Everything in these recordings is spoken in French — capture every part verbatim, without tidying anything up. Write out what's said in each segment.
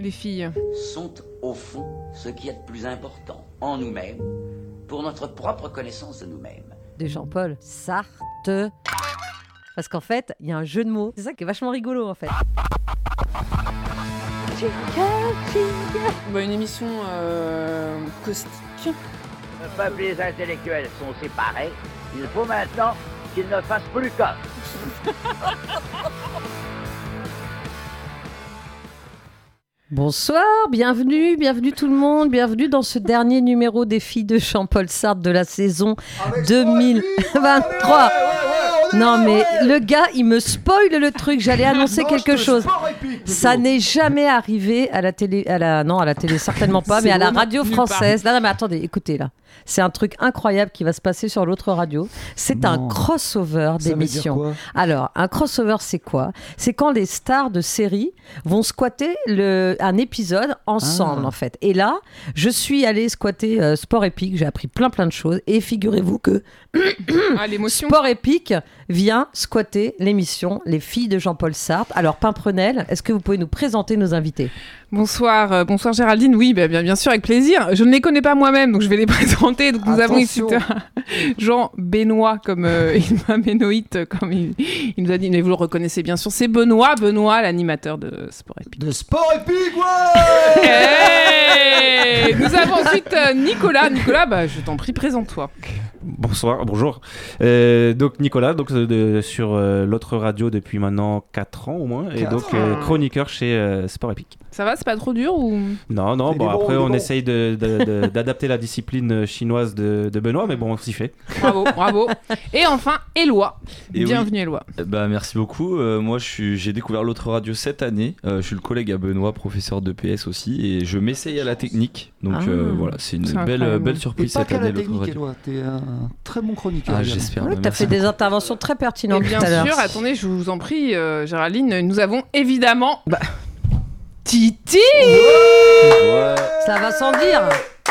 les filles sont au fond ce qu'il y a de plus important en nous-mêmes, pour notre propre connaissance de nous-mêmes. De Jean-Paul Sartre. Parce qu'en fait, il y a un jeu de mots. C'est ça qui est vachement rigolo en fait. Bah, une émission euh, caustique. Le peuple et les intellectuels sont séparés. Il faut maintenant qu'ils ne fassent plus qu'un. Bonsoir, bienvenue, bienvenue tout le monde, bienvenue dans ce dernier numéro des filles de Jean-Paul Sartre de la saison deux mille vingt-trois. Non mais le gars, il me spoil le truc, j'allais annoncer quelque chose. Ça n'est jamais arrivé à la télé, à la non à la télé certainement pas, mais à la radio française. Non, non mais attendez, écoutez là. C'est un truc incroyable qui va se passer sur l'autre radio. C'est non. un crossover d'émissions. Alors, un crossover, c'est quoi ? C'est quand les stars de séries vont squatter le, un épisode ensemble, ah. en fait. Et là, je suis allée squatter euh, Sport Épique. J'ai appris plein, plein de choses. Et figurez-vous que ah, l'émotion. Sport Épique vient squatter l'émission Les filles de Jean-Paul Sartre. Alors, Pimprenel, est-ce que vous pouvez nous présenter nos invités ? Bonsoir, euh, bonsoir Géraldine. Oui, bah, bien, bien sûr, avec plaisir. Je ne les connais pas moi-même, donc je vais les présenter. Donc, nous Attention. avons ici Jean Benoît, comme euh, Ilma Benoît, comme il, il nous a dit. Mais vous le reconnaissez bien sûr, c'est Benoît, Benoît, l'animateur de Sport Épique. De Sport Épique, ouais. Hey nous avons ensuite euh, Nicolas. Nicolas, bah, je t'en prie, présente-toi. Bonsoir, bonjour. Euh, donc Nicolas, donc de, sur euh, l'autre radio depuis maintenant quatre ans au moins, et donc euh, chroniqueur chez euh, Sport Épique. Ça va, c'est pas trop dur ou... Non, non, bon, bon, après on bon. essaye de, de, de, d'adapter la discipline chinoise de, de Benoît, mais bon, on s'y fait. Bravo, bravo. Et enfin, Éloi. Et Bienvenue oui. Éloi. Bah, merci beaucoup. Euh, moi, je suis, j'ai découvert l'autre radio cette année. Euh, je suis le collègue à Benoît, professeur de P S aussi, et je m'essaye à la technique. Donc ah, euh, voilà, c'est une c'est belle, belle surprise et pas cette qu'à année. la technique, radio. Éloi, t'es un très bon chroniqueur. Ah, également. j'espère. Oui, bah, tu as fait beaucoup. des interventions très pertinentes Et bien tout à l'heure. sûr, attendez, je vous en prie, euh, Géraldine, nous avons évidemment... Bah, Titi Ouais. Ça va sans dire.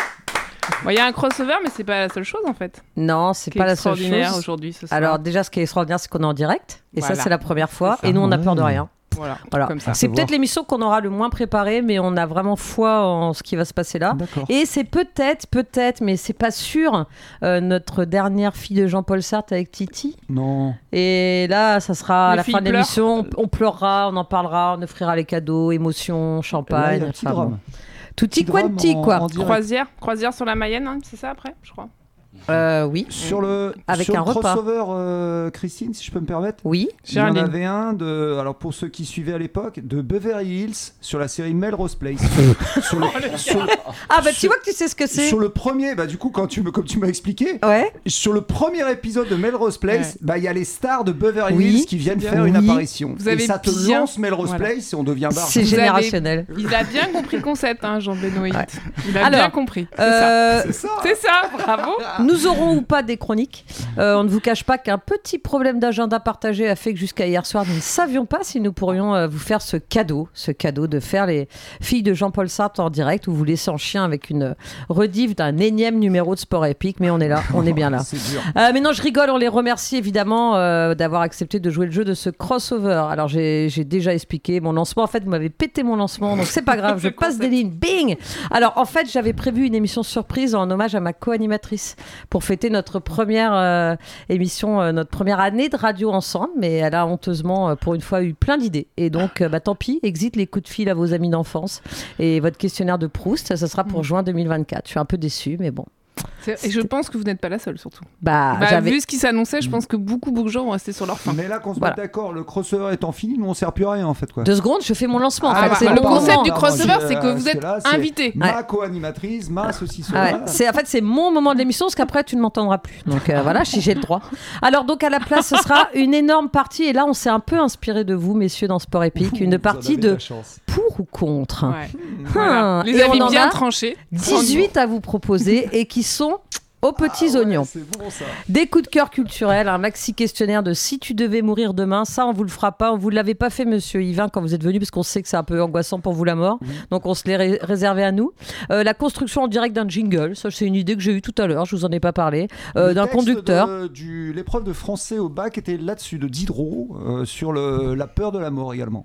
Il bon, y a un crossover, mais c'est pas la seule chose en fait. Non, c'est pas la seule extraordinaire chose. aujourd'hui ce soir. Alors déjà, ce qui est extraordinaire, c'est qu'on est en direct. Et Voilà. ça, c'est la première fois. C'est ça. Et nous, on n'a peur de rien. Voilà, Voilà. comme ça. C'est faut peut-être voir. l'émission qu'on aura le moins préparée, mais on a vraiment foi en ce qui va se passer là. D'accord. Et c'est peut-être, peut-être, mais c'est pas sûr, euh, notre dernière fille de Jean-Paul Sartre avec Titi. Non. Et là, ça sera à Les la filles fin de pleurent. l'émission. On, on pleurera, on en parlera, on offrira les cadeaux, émotion, Là, champagne. il y a un petit enfin, drame. bon. Tutti Petit drame quanti, en- quoi. en direct. Croisière, croisière sur la Mayenne, hein, c'est ça après, je crois. Euh, oui. Sur le, Avec sur un le repas. crossover, euh, Christine, si je peux me permettre. Oui. Il y en Géraldine. avait un de, alors pour ceux qui suivaient à l'époque, de Beverly Hills sur la série Melrose Place. sur, le, sur, Ah bah tu sur- vois que tu sais ce que c'est. sur le premier, bah du coup quand tu me, comme tu m'as expliqué, Ouais. sur le premier épisode de Melrose Place, Ouais. bah il y a les stars de Beverly Oui. Hills qui viennent faire une Oui. apparition. Vous et avez ça te bien- lance Melrose Voilà. Place et on devient barge. C'est Vous avez- générationnel. Il a bien compris le concept, hein, Jean Benoît. Ouais. Il a Alors, bien compris. C'est ça. Euh, C'est ça. C'est ça, bravo. Nous aurons ou pas des chroniques. Euh, on ne vous cache pas qu'un petit problème d'agenda partagé a fait que jusqu'à hier soir, nous ne savions pas si nous pourrions euh, vous faire ce cadeau, ce cadeau de faire les filles de Jean-Paul Sartre en direct ou vous laisser en chien avec une rediff d'un énième numéro de Sport Épique. Mais on est là, on est bien là. C'est dur. Euh, mais non, je rigole, on les remercie évidemment euh, d'avoir accepté de jouer le jeu de ce crossover. Alors j'ai, j'ai déjà expliqué mon lancement. En fait, vous m'avez pété mon lancement, donc c'est pas grave, je Le passe des concept. lignes. Bing. Alors en fait, j'avais prévu une émission surprise en hommage à ma co-animatrice pour fêter notre première euh, émission, euh, notre première année de radio ensemble. Mais elle a honteusement, euh, pour une fois, eu plein d'idées. Et donc, euh, bah, tant pis, exit les coups de fil à vos amis d'enfance. Et votre questionnaire de Proust, ça sera pour juin deux mille vingt-quatre. Je suis un peu déçue, mais bon. C'est- Et je pense que vous n'êtes pas la seule, surtout. Bah, Bah, j'avais... Vu ce qui s'annonçait, je pense que beaucoup, beaucoup de gens vont rester sur leur faim. Mais là qu'on se Voilà. mette d'accord, le crossover étant fini, nous on sert plus à rien en fait quoi. Deux secondes, je fais mon lancement. En Ah, fait, bah, c'est le bon concept moment. du crossover, je- c'est que vous parce êtes là, c'est invité. Ma Ouais. co-animatrice, ma ceci, Ah ouais, cela. c'est, en fait, c'est mon moment de l'émission, parce qu'après, tu ne m'entendras plus. Donc euh, voilà, si j'ai le droit. Alors, donc, à la place, ce sera une énorme partie. Et là, on s'est un peu inspiré de vous, messieurs, dans Sport Épique. Une partie de pour ou contre. Ouais. Voilà. Les Et avis on en bien a tranchés. dix-huit à vous proposer et qui sont aux petits Ah ouais, oignons. C'est bon ça. Des coups de cœur culturels, un maxi questionnaire de si tu devais mourir demain. Ça, on vous le fera pas. On vous l'avait pas fait, monsieur Yvain, quand vous êtes venu, parce qu'on sait que c'est un peu angoissant pour vous la mort. Oui. Donc, on se l'est ré- réservé à nous. Euh, la construction en direct d'un jingle. Ça, c'est une idée que j'ai eue tout à l'heure. Je vous en ai pas parlé. Euh, Le d'un texte conducteur. de- du, l'épreuve de français au bac était là-dessus, de Diderot, euh, sur le, la peur de la mort également.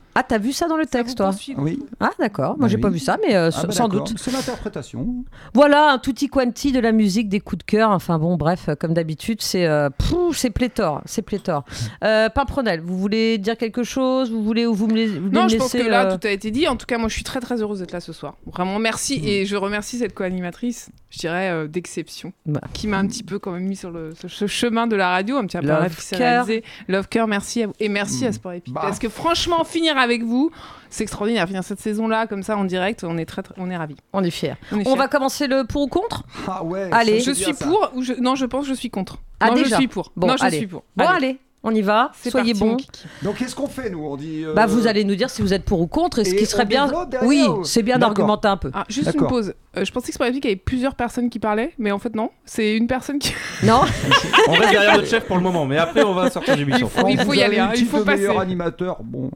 Ah, t'as vu ça dans le texte, toi? Oui. Ah, d'accord. Moi, Ah j'ai oui. pas vu ça, mais euh, Ah bah sans d'accord. doute. C'est l'interprétation. Voilà, un tutti quanti de la musique, des coups de cœur. Enfin bon, bref, euh, comme d'habitude, c'est euh, pfff, c'est pléthore, c'est pléthore. Euh, Pimprenel, vous voulez dire quelque chose? Vous voulez ou vous me, la- vous voulez Non, me je pense laisser, que là, euh, tout a été dit. En tout cas, moi, je suis très, très heureuse d'être là ce soir. Vraiment, merci. Mm. Et je remercie cette co-animatrice, je dirais, euh, d'exception, Bah. qui m'a un petit peu quand même mis sur le, ce, ce chemin de la radio, un petit peu Love réalisé. Love Cœur, merci à vous. Et merci Mm. à Sport Épique. Bah. Parce que franchement, finir avec vous, c'est extraordinaire. Finir cette saison-là, comme ça, en direct, on est, très, très- on est ravis. On est fiers. On, est On fiers. va commencer le pour ou contre? Ah ouais. Allez. ça, Je c'est suis bien, ça. pour ou je... Non, je pense que je suis contre. Ah, non, déjà. je suis pour. Bon, non, je allez. suis pour. Bon, Allez. allez, on y va. C'est Soyez parti, mon bons. kiki. Donc qu'est-ce qu'on fait nous? On dit. euh, Bah, vous allez nous dire si vous êtes pour ou contre et ce Et qui serait on bien. développe derrière, Oui, ou- c'est bien D'accord. d'argumenter un peu. Ah, juste une D'accord. pause. Euh, je pensais que Sport Épique avait plusieurs personnes qui parlaient, mais en fait, non. C'est une personne qui. Non? On reste derrière notre chef pour le moment, mais après on va sortir du buisson. Il faut Vous y avez aller, hein, le il titre faut de meilleur passer. animateur. Bon.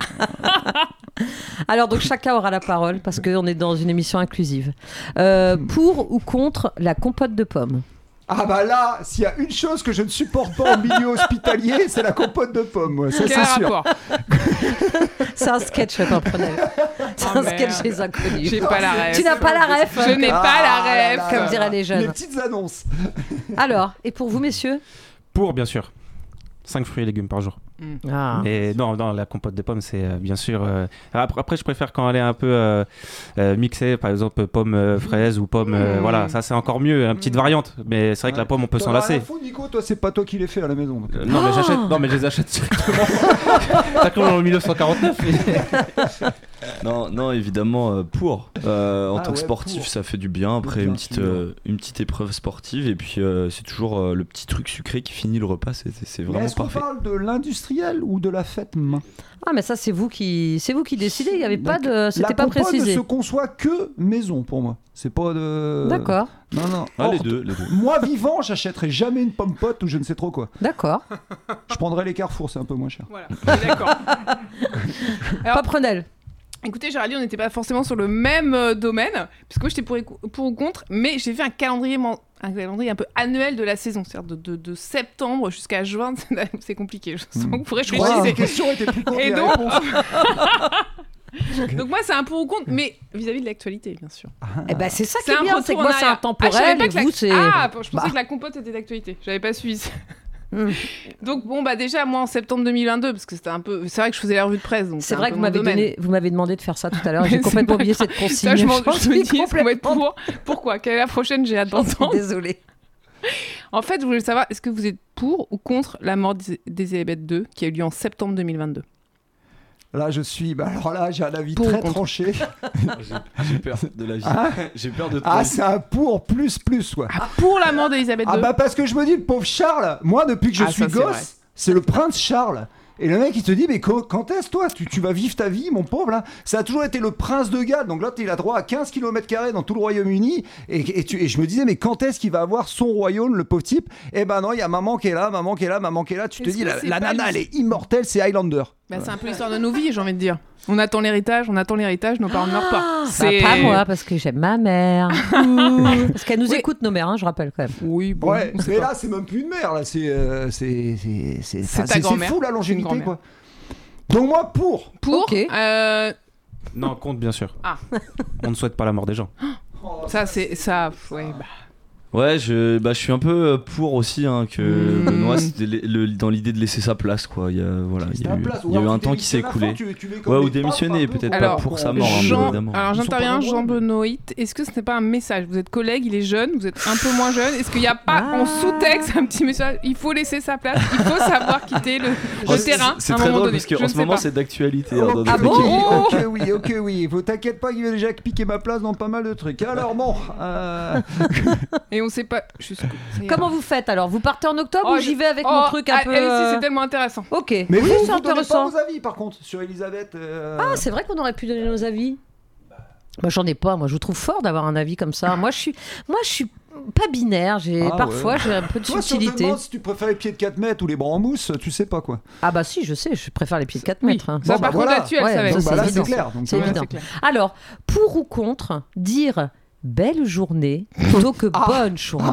Alors, donc chacun aura la parole parce qu'on est dans une émission inclusive. Euh, pour ou contre la compote de pommes? Ah bah là, s'il y a une chose que je ne supporte pas en milieu hospitalier, c'est la compote de pommes. moi. Ça Quel c'est sûr. rapport? C'est un sketch, Pimprenel. C'est Oh, un sketch merde. des inconnus. J'ai pas la ref. Tu n'as pas la ref? Je n'ai Ah pas la là ref. là Comme là diraient là. les jeunes. Les petites annonces. Alors, et pour vous, messieurs? Pour, bien sûr. cinq fruits et légumes par jour. Ah. Et non, non, la compote de pommes, c'est euh, bien sûr. euh, Après, après, je préfère quand elle est un peu euh, euh, mixée, par exemple pomme euh, fraise ou pomme. euh, Mmh. Voilà, ça c'est encore mieux, une petite variante. Mais c'est vrai que la pomme, on peut T'en s'en as rien lasser. à foutre, Nico, toi, c'est pas toi qui les fais à la maison. donc. Euh, non, mais j'achète. Non, mais je les achète directement. T'as comme en dix-neuf cent quarante-neuf. Non, non, évidemment euh, pour. Euh, en Ah tant que ouais, sportif, pour. ça fait du bien après Bien une petite, sûr. euh, une petite épreuve sportive et puis euh, c'est toujours euh, le petit truc sucré qui finit le repas. C'est, c'est Mais vraiment est-ce qu'on parfait. parle de l'industriel ou de la fête main? Ah, mais ça, c'est vous qui, c'est vous qui décidez. Il y avait pas Donc, de, c'était La pas compote précisé. ne se conçoit que maison pour moi. C'est pas de. D'accord, Non, non. Ah, les Or, deux, les deux. Moi vivant, j'achèterai jamais une pomme pote ou je ne sais trop quoi. d'accord. Je prendrai les Carrefour, c'est un peu moins cher. Voilà, on est d'accord. Alors- Pimprenel. Écoutez, Géraldine, on n'était pas forcément sur le même euh, domaine, puisque moi j'étais pour, pour ou contre, mais j'ai fait un calendrier, man- un calendrier un peu annuel de la saison, c'est-à-dire de, de, de septembre jusqu'à juin, c'est compliqué, je sens que vous Je crois que les réfléchissez. questions étaient plus courtes. Et que les donc, réponses. donc moi c'est un pour ou contre, mais vis-à-vis de l'actualité, bien sûr. Eh ben, c'est ça qui C'est est un bien, retour c'est que en moi, c'est arrière. Ah, je savais intemporel pas et que la- vous, c'est. Ah, je pensais Bah. que la compote était d'actualité, j'avais pas suivi ça. Hmm. Donc bon, bah déjà, moi en septembre deux mille vingt-deux, parce que c'était un peu... C'est vrai que je faisais la revue de presse, donc C'est un vrai peu que vous mon m'avez domaine. donné, vous m'avez demandé de faire ça tout à l'heure. J'ai Mais complètement c'est pas oublié grave. cette consigne. Ça, je, m'en- J'en je suis me dis, est-ce qu'on va être complètement pour Pourquoi Quelle est la prochaine J'ai hâte d'entendre. Désolée. En fait, je voulais savoir, est-ce que vous êtes pour ou contre la mort d'Is- d'Elisabeth deux, qui a eu lieu en septembre deux mille vingt-deux? Là, je suis. Bah, alors là, j'ai un avis Pour ou très contre tranché. J'ai, j'ai peur de la vie. Ah. J'ai peur de Ah, c'est un pour plus plus, quoi. Ah, pour la mort d'Elisabeth Ah deux. bah parce que je me dis, le pauvre Charles, moi depuis que je Ah, suis ça, c'est vrai. gosse, c'est le prince Charles. Et le mec il te dit, mais quand, quand est-ce toi tu, tu vas vivre ta vie, mon pauvre là? Ça a toujours été le prince de Galles, donc là il a droit à quinze kilomètres carrés dans tout le Royaume-Uni. Et, et, tu- et je me disais, mais quand est-ce qu'il va avoir son royaume, le pauvre type? Eh ben non, il y a maman qui est là, maman qui est là, maman qui est là. Tu te Est-ce dis, que la, c'est la pas nana lui- elle est immortelle, c'est Highlander. Bah, c'est un peu l'histoire de nos vies, j'ai envie de dire. On attend l'héritage, on attend l'héritage, nos parents ne meurent pas. Ah, bah, pas moi, parce que j'aime ma mère. Ouh. Parce qu'elle nous Oui. écoute, nos mères, hein, je rappelle quand même. Oui, bon, Ouais, on sait mais pas. là c'est même plus une mère, là c'est euh, c'est c'est c'est C'est enfin, ta c'est- c'est grand-mère. fou la Une longévité grand-mère. quoi. Donc moi pour. Pour, Ok. euh, Non, compte, bien sûr. Ah. On ne souhaite pas la mort des gens. ça c'est... ça, ouais, bah... Ouais, je, bah, je suis un peu euh, pour aussi hein, que Mm. Benoît, c'était le- le- dans l'idée de laisser sa place. Quoi. Il y a, voilà, il y a eu, il y a eu un temps qui s'est écoulé. Ouais, ou démissionner, peut-être Alors, pas pour sa mort, hein, Jean, évidemment. alors Ils sont j'interviens, pas nombreux, Jean mais- Benoît, est-ce que ce n'est pas un message? Vous êtes collègue, il est jeune, vous êtes un peu moins jeune. Est-ce qu'il n'y a pas Ah. en sous-texte un petit message? Il faut laisser sa place, il faut savoir quitter le, le Oh, c'est- terrain. C'est à un très moment drôle donné. parce qu'en Je ne ce sais moment pas. c'est d'actualité. hein, Ok, dans Ah notre bon équipe. ok, oui, ok, oui. Faut t'inquiète pas qu'il va déjà piquer ma place dans pas mal de trucs. Alors bon, euh, Et on sait pas jusqu'où. ça ira. Comment vous faites alors? Vous partez en octobre Oh, ou j'y vais avec Oh, mon truc un ah, peu. elle aussi, euh, c'est tellement intéressant. Ok, mais oui, vous, c'est vous donnez intéressant. pas vos avis par contre sur Elisabeth. euh, Ah, c'est vrai qu'on aurait pu donner nos avis. Moi, j'en ai pas. Moi, je vous trouve fort d'avoir un avis comme ça. Moi, je suis, moi, je suis pas binaire. J'ai Ah, parfois, ouais. j'ai un peu de Toi, si on te subtilité. demande si tu préfères les pieds de quatre mètres ou les bras en mousse, tu sais pas quoi. Ah bah si, je sais. Je préfère les pieds de quatre Oui. mètres. hein. Ça, Bon, par bah, contre, voilà. là-dessus, elle Ouais, savait. ça, Donc c'est bah, là c'est évident. clair. Donc, C'est euh, Voilà, évident. c'est clair. Alors, pour ou contre dire belle journée plutôt que Ah. bonne journée?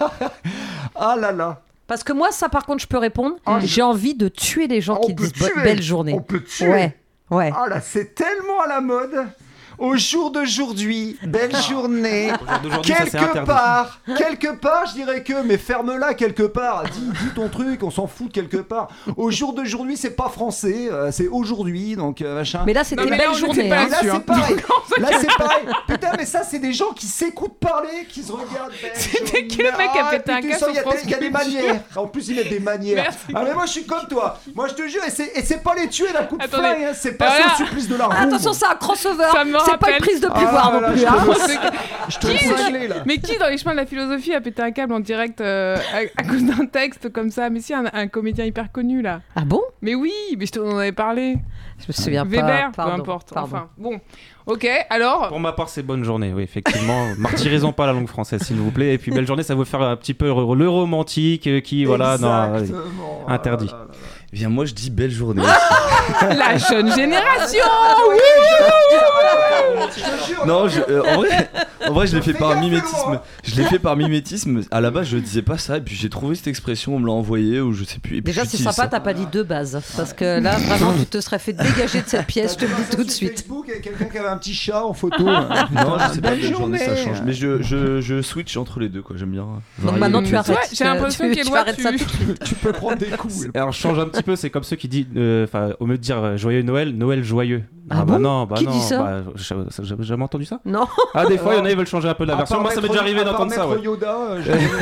Ah là là. Parce que moi, ça, par contre, je peux répondre. Ah, J'ai envie de tuer les gens On qui peut disent bo- tuer. belle journée. On peut tuer. Ouais. Ouais. Ah là, c'est tellement à la mode. Au jour d'aujourd'hui, belle journée. d'aujourd'hui, ça, c'est Quelque interdit. part, quelque part, je dirais que, mais ferme-la quelque part. Dis, dis ton truc, on s'en fout de quelque part. Au jour d'aujourd'hui, c'est pas français, euh, c'est aujourd'hui, donc euh, machin. Mais là, c'était Non, mais une belle là, on journée. était pas hein. Et là, là-dessus, c'est hein. pareil. Donc, Là, c'est pareil. Putain, mais ça, c'est des gens qui s'écoutent parler, qui se regardent. belle C'était qui journée. le mec qui a Ah, pété un putain, câble ça, il y a sur des- France Il y a des Culture. manières. En plus, ils mettent des manières. Merci. Ah, mais moi, je suis comme toi. Moi, je te jure, et c'est, et c'est pas les tuer d'un coup de Attendez. flingue, hein, c'est pas Voilà. ça le supplice de la roue. Attention, c'est un crossover. Ça me C'est pas rappelle- une prise de Ah, pouvoir non là, plus. je hein. te- Je te Qui- cinglé, là. Mais qui dans les chemins de la philosophie a pété un câble en direct euh, à, à cause d'un texte comme ça? Mais si, un, un comédien hyper connu là. Ah bon? Mais oui, mais je t'en avais parlé. Je me souviens Weber, pas. Pardon, peu importe. pardon. Enfin, bon. Ok, alors. Pour ma part, c'est bonne journée, oui, effectivement. Martyrisons pas la langue française, s'il vous plaît. Et puis, belle journée, ça veut faire un petit peu le le romantique euh, qui, voilà, non, Exactement. interdit. Ah là là là. Eh bien, moi, je dis belle journée. La jeune génération. Je te jure, Non, je, euh, en, vrai, en vrai, je l'ai fait Fais par gaffe, mimétisme. Laurent. Je l'ai fait par mimétisme. À la base, je disais pas ça, et puis j'ai trouvé cette expression, on me l'a envoyée, ou je sais plus. Et puis Déjà, c'est j'utilise sympa, ça. t'as pas dit deux bases. Parce que là, vraiment, tu te serais fait dégager de cette pièce, je te le dis tout de Sur suite. Facebook, il y a quelqu'un qui avait un petit chat en photo. là. Non, je sais pas, Belle belle journée, ça journée. change. Mais je, je, je switch entre les deux, quoi. J'aime bien. Donc varier maintenant, les tu métiers. arrêtes. Ouais, j'ai l'impression Tu- qu'Éloi, tu arrêtes tu- ça tout de suite. Tu peux prendre des coups. Alors, je change un petit peu, c'est comme ceux qui disent, euh, enfin, au lieu de dire euh, joyeux Noël, Noël joyeux. Ah bah bon non, bah Qui non. dit ça bah, j'ai j'ai jamais entendu ça. Non. Ah, des fois, il y en a, ils veulent changer un peu la À version. part Moi, ça m'est Maître- déjà arrivé à part d'entendre ça, Maître ouais. Yoda, euh,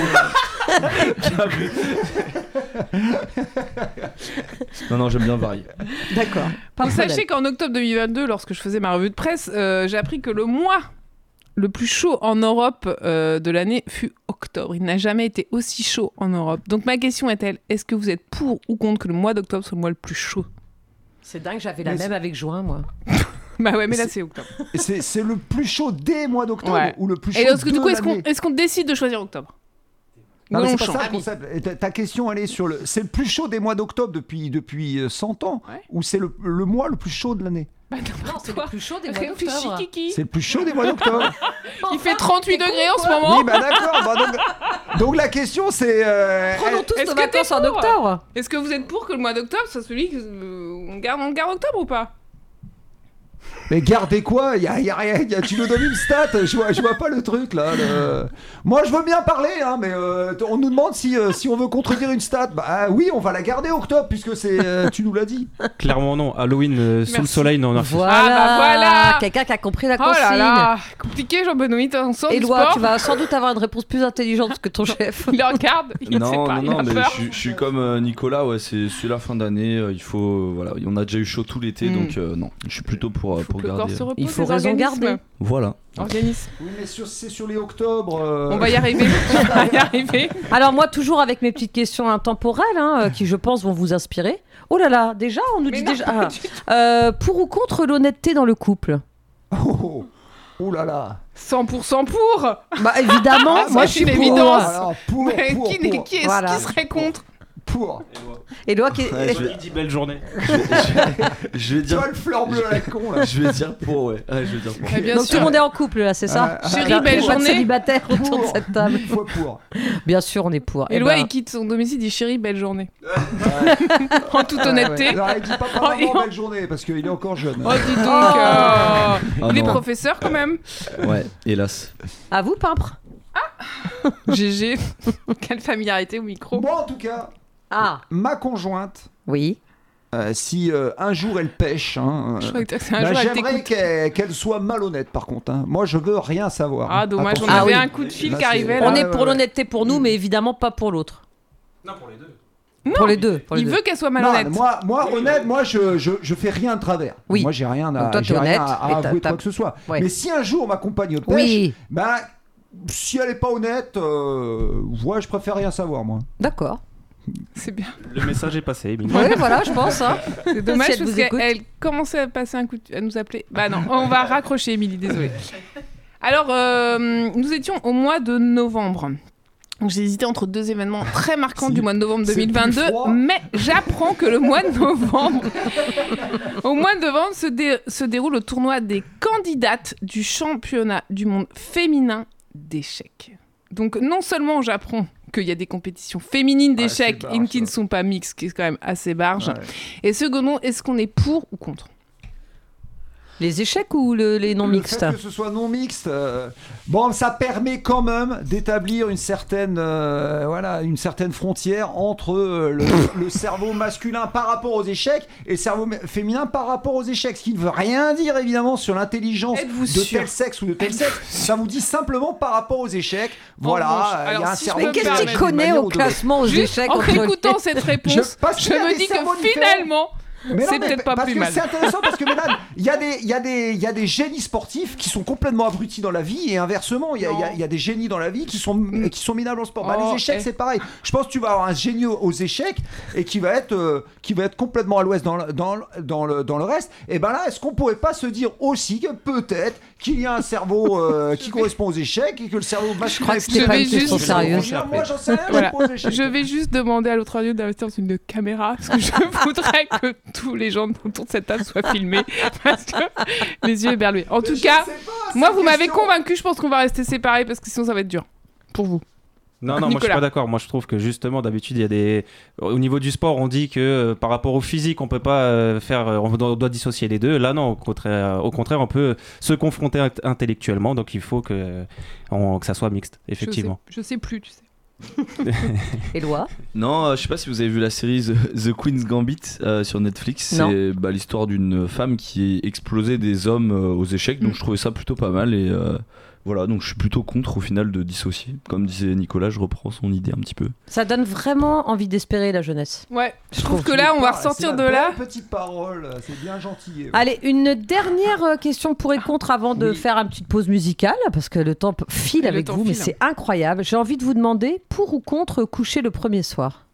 je- Non, non, j'aime bien varier. D'accord. Pas Vous de problème. sachez qu'en octobre deux mille vingt-deux, lorsque je faisais ma revue de presse, euh, j'ai appris que le mois le plus chaud en Europe euh, de l'année fut octobre. Il n'a jamais été aussi chaud en Europe. Donc ma question est-elle, est-ce que vous êtes pour ou contre que le mois d'octobre soit le mois le plus chaud? C'est dingue, j'avais la Mais même avec juin, moi. Bah ouais, mais là C'est- c'est octobre. Et c'est, c'est le plus chaud des mois d'octobre Ouais. ou le plus chaud Et est-ce que de du coup, est-ce qu'on, l'année est-ce qu'on décide de choisir octobre? Non, Ou mais on c'est pas change? ça le concept. Et ta, ta question, elle est sur le. C'est le plus chaud des mois d'octobre depuis, depuis euh, cent ans Ouais. ou c'est le, le mois le plus chaud de l'année? Bah, Non, c'est toi. le plus chaud des mois Réfléchis, d'octobre. Kiki. C'est le plus chaud des mois d'octobre. Il fait trente-huit degrés en ce moment. Oui, bah d'accord. Bah donc, donc la question, c'est. euh, Prenons elle- tous Est-ce nos que t'es vacances en pour octobre. Est-ce que vous êtes pour que le mois d'octobre soit celui que euh, on garde, on garde octobre ou pas? Mais gardez quoi? Y a, y a rien. y a- tu nous donnes une stat. Je vois, je vois pas le truc là. le- Moi, je veux bien parler, hein, mais euh, on nous demande si, euh, si on veut contredire une stat. Bah oui, on va la garder octobre puisque c'est. euh, tu nous l'as dit. Clairement, non. Halloween, euh, sous le Merci. soleil, non. non. Voilà. Ah bah voilà. Quelqu'un qui a compris la Oh consigne. là là, compliqué Jean-Benoît, t'en sors du Éloi, sport. tu vas sans doute avoir une réponse plus intelligente que ton chef. Il le regarde, il sait Non, pas, non, il non, a mais peur. je, suis- je suis comme euh, Nicolas, ouais, c'est, c'est la fin d'année, euh, il faut, euh, voilà, on a déjà eu chaud tout l'été, Mm. donc euh, non, je suis plutôt pour, euh, Faut pour que le corps garder. se repose, Il faut les raison organismes. garder. Voilà. Organisme. Oui, mais sur- c'est sur les octobre. euh, On va y arriver, on va y arriver. Alors moi, toujours avec mes petites questions intemporelles, hein, euh, qui je pense vont vous inspirer. Oh là là, déjà, on nous Mais dit non, déjà... pas ah, du tout. euh, pour ou contre l'honnêteté dans le couple? Oh, oh, oh là là. cent pour cent pour. Bah évidemment, Ah, moi ça, je suis c'est une pour. évidence. Alors, pour, Mais pour, qui, pour, qui est-ce Voilà. qui serait contre? pour. Éloi qui est... Ouais, je, vais, Il dit belle journée. je vais Tu dire, vois le fleur bleu à la con là. je vais dire pour, ouais, ouais, je vais dire pour. Ah, bien Donc sûr. tout le monde est en couple là, c'est ça? Ah, Chérie, Il y a belle pas de journée. célibataire autour de Pour. cette table. Une fois pour. Bien sûr, on est pour. Eh Éloi, ben, il quitte son domicile, il dit chérie, belle journée. En toute Ah, honnêteté. ouais. Non, il dit pas Oh, vraiment et on- belle journée parce qu'il est encore jeune. Oh, dis donc. Oh. euh, Ah il est non. professeur quand même. Ouais, hélas. À vous, peintre? G G. Quelle familiarité au micro. Moi en tout cas, Ah, ma conjointe, oui. euh, si euh, un jour elle pêche, hein, Je euh, crois que c'est un bah, jour elle j'aimerais t'écoute. qu'elle, qu'elle soit malhonnête par contre. Hein. Moi je veux rien savoir. Ah hein. dommage, on Attention. Ah avait oui. un coup de fil Là, qui c'est- arrivait On là. est ouais, pour ouais. l'honnêteté pour nous, mais évidemment pas pour l'autre. Non, pour les deux. Pour les deux. Pour les Il deux. veut qu'elle soit Non, malhonnête. moi, moi honnête, moi je, je, je fais rien de travers. Oui. Moi j'ai rien à, Donc toi, t'es j'ai rien honnête, à, et à t'as- avouer t'as- quoi que ce soit. Ouais. Mais si un jour ma compagne pêche, Oui, bah si elle est pas honnête, euh, ouais, je préfère rien savoir moi. d'accord. C'est bien. Le message est passé, Émilie. Oui, voilà, je pense. Hein. C'est dommage Si elle parce vous écoute. qu'elle commençait à passer un coup de... à nous appeler. Bah non, on va raccrocher, Émilie, désolée. Alors, euh, nous étions au mois de novembre. Donc, j'ai hésité entre deux événements très marquants Si. du mois de novembre C'est deux mille vingt-deux, plus froid. mais j'apprends que le mois de novembre, au mois de novembre, se, dé- se déroule le tournoi des candidates du championnat du monde féminin d'échecs. Donc, non seulement j'apprends qu'il y a des compétitions féminines Ouais, c'est d'échecs barge, et qui ne ça. sont pas mixtes, qui est quand même assez barge. Ouais. Et secondement, est-ce qu'on est pour ou contre? Les échecs ou le, les non Le mixtes? fait que ce soit non mixte, euh, bon, ça permet quand même d'établir une certaine, euh, voilà, une certaine frontière entre euh, le, le cerveau masculin par rapport aux échecs et le cerveau féminin par rapport aux échecs. Ce qui ne veut rien dire évidemment sur l'intelligence Êtes-vous de sûr? tel sexe ou de tel sexe. Ça vous dit simplement par rapport aux échecs. Voilà, revanche, il y alors, a un si je cerveau. peux Mais me qu'est-ce permettre qu'il d'une connaît manière au ou de l'autre. classement aux Juste échecs en entre les- écoutant cette réponse, Je- je, parce qu'il y a me des dis que cerveaux différents. finalement, Mais non, c'est mais peut-être pas parce plus que mal. c'est intéressant parce que Ménade, il y a des, il y a des, il y a des génies sportifs qui sont complètement abrutis dans la vie et inversement, il y a, il y a- il y a des génies dans la vie qui sont, qui sont minables en sport. Bah, Oh, les échecs, eh. c'est pareil. Je pense que tu vas avoir un génie aux échecs et qui va être, euh, qui va être complètement à l'ouest dans, le- dans, le- dans le, dans le reste. Et ben là, est-ce qu'on pourrait pas se dire aussi que peut-être qu'il y a un cerveau euh, qui correspond aux échecs et que le cerveau masculin crois que est c'était Je pas vais une question juste- sérieuse. Moi, j'en sais rien. Voilà. je pose les échecs. Je vais juste demander à l'autre radio d'investir dans une caméra parce que je voudrais que tous les gens autour de cette table soient filmés parce que les yeux éberlués. En tout Mais je cas, sais pas, c'est moi une vous m'avez question. convaincu, je pense qu'on va rester séparés parce que sinon ça va être dur pour vous. Non, non, moi je suis Nicolas. pas d'accord. Moi je trouve que justement, d'habitude, il y a des. Au niveau du sport, on dit que euh, par rapport au physique, on peut pas euh, faire. euh, on doit, on doit dissocier les deux. Là, non, au contraire, au contraire, on peut se confronter int- intellectuellement. Donc il faut que, on- que ça soit mixte, effectivement. Je sais, je sais plus, tu sais. Éloi. Non, euh, je sais pas si vous avez vu la série The, The Queen's Gambit euh, sur Netflix. Non. C'est bah, l'histoire d'une femme qui explosait des hommes euh, aux échecs, donc Mm. je trouvais ça plutôt pas mal et euh, voilà, donc je suis plutôt contre au final de dissocier. Comme disait Nicolas, je reprends son idée un petit peu. Ça donne vraiment envie d'espérer la jeunesse. Ouais, je trouve trouve que là on va C'est ressortir la de là. belle petite parole, c'est bien gentil. Allez, une dernière euh, question pour et contre avant de Oui. faire une petite pause musicale, parce que le temps p- file Le avec temps vous, mais file. c'est incroyable. J'ai envie de vous demander, pour ou contre coucher le premier soir?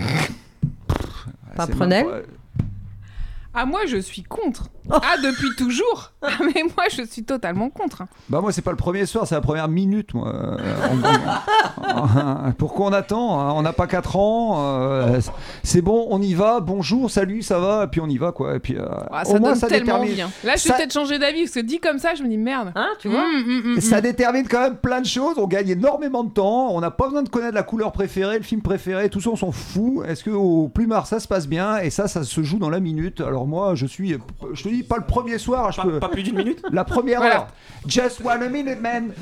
C'est Prenel même pas- Ah moi je suis contre. Ah depuis toujours. Ah, mais moi je suis totalement contre. Bah moi c'est pas le premier soir, c'est la première minute moi. Euh, on- on- Pourquoi on attend hein? On n'a pas quatre ans. euh, c'est bon, on y va. Bonjour, salut, ça va. Et puis on y va quoi. Et puis euh, Ah, au ça moins donne ça tellement détermine. bien. Là je vais Ça- peut-être changer d'avis parce que dit comme ça je me dis merde. Hein, tu vois Hum, hum, hum, hum. Ça détermine quand même plein de choses. On gagne énormément de temps. On n'a pas besoin de connaître la couleur préférée, le film préféré. Tout ça, on s'en fout. Est-ce que au plumard ça se passe bien? Et ça, ça se joue dans la minute. Alors moi, je suis, je te dis pas le premier soir. Je Pas, peux... pas plus d'une minute. La première Voilà. heure. Just one minute, man.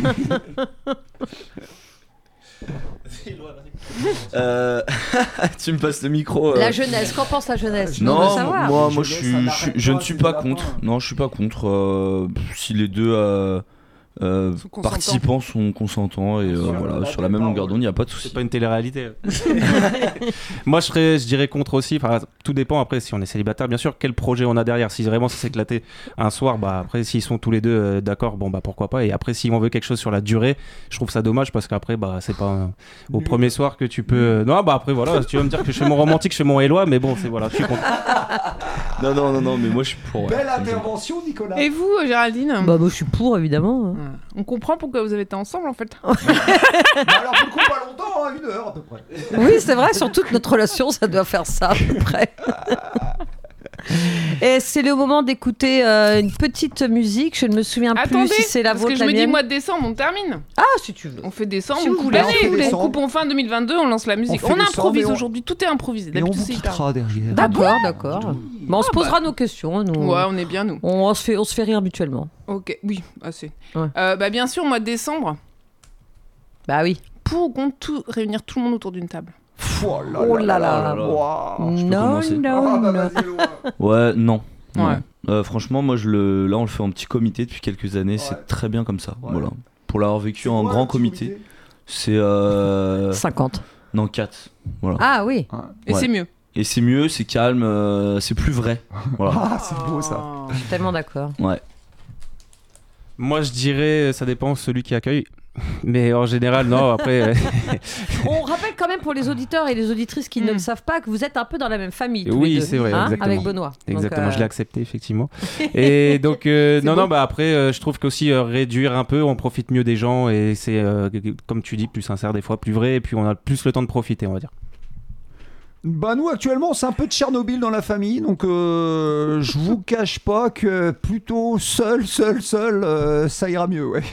Euh, tu me passes le micro. euh. La jeunesse, qu'en pense la jeunesse? Je veux Non, savoir. moi, Je moi je, laisse, suis, ça je, n'arrête suis- je pas, ne suis c'est pas de la contre. fin. Non, je suis pas contre. euh, si les deux euh, euh, Sont consentants. participants sont consentants et euh, Sur voilà, la sur la même même longueur parole. d'onde, il n'y a pas de C'est souci. pas une télé-réalité. Moi, je, serais, je dirais contre aussi. Enfin, tout dépend après si on est célibataire, bien sûr, quel projet on a derrière. Si vraiment ça s'est éclaté un soir, bah après, s'ils sont tous les deux euh, d'accord, bon bah pourquoi pas. Et après, si on veut quelque chose sur la durée, je trouve ça dommage parce qu'après, bah c'est pas euh, au Nul. premier soir que tu peux. euh, Non, bah après voilà, si tu vas me dire que je fais mon romantique, je fais mon Éloi, mais bon, c'est voilà, je suis contre. Non, non, non, non, mais moi je suis pour. ouais. Belle intervention, Nicolas. Et vous Géraldine? Bah, moi, je suis pour, évidemment. hein. Ouais. On comprend pourquoi vous avez été ensemble en fait. Bah alors, pour le coup, pas longtemps, hein, une heure à peu près. Oui, c'est vrai, sur toute notre relation, ça doit faire ça à peu près. Et c'est le moment d'écouter euh, une petite musique. Je ne me souviens Attendez, plus si c'est la parce vôtre que ou je la me dis mienne. mois de décembre on termine. Ah, si tu veux. On fait décembre, Si on vous coupe voulez, l'année, on fait on décembre. coupe en fin deux mille vingt-deux, on lance la musique. On fait On, décembre improvise et on- aujourd'hui, tout est improvisé. Et on D'habitude vous c'est hyper. quittera derrière. D'accord, d'accord. Bon, on se Ah, posera nos questions. Nous. Ouais, on est bien nous. On, on se fait, on se fait rire mutuellement. Ok, oui, assez. Ouais. Euh, bah bien sûr, mois de décembre, Bah oui. pour ou contre tout, réunir tout le monde autour d'une table. Oh là Oh là là là. là. Waouh. je peux Non, commencer. non, Ah bah non. vas-y, Eloi. Ouais, non. non. Ouais. Euh, franchement, moi, je le... là, on le fait en petit comité depuis quelques années. Ouais. C'est très bien comme ça. Ouais. Voilà. Pour l'avoir vécu C'est en quoi, grand un petit comité, c'est. Euh... cinquante. Non, quatre. Voilà. Ah oui. Et Ouais. c'est mieux. Et c'est mieux, c'est calme, euh, c'est plus vrai. Voilà. Ah, c'est beau ça. Je suis tellement d'accord. Ouais. Moi, je dirais, ça dépend celui qui accueille. Mais en général, non. Après, euh, On rappelle quand même pour les auditeurs et les auditrices qui ne Mm. le savent pas que vous êtes un peu dans la même famille. tous Oui, les deux, c'est vrai, hein, exactement. avec Benoît. Donc, exactement, euh, je l'ai accepté effectivement. Et donc, euh, C'est non, beau. non, bah après, euh, je trouve qu'aussi euh, réduire un peu, on profite mieux des gens et c'est, euh, comme tu dis, plus sincère des fois, plus vrai, et puis on a plus le temps de profiter, on va dire. Bah nous actuellement c'est un peu de Tchernobyl dans la famille, donc euh, je vous cache pas que plutôt seul, seul, seul, euh, ça ira mieux, ouais.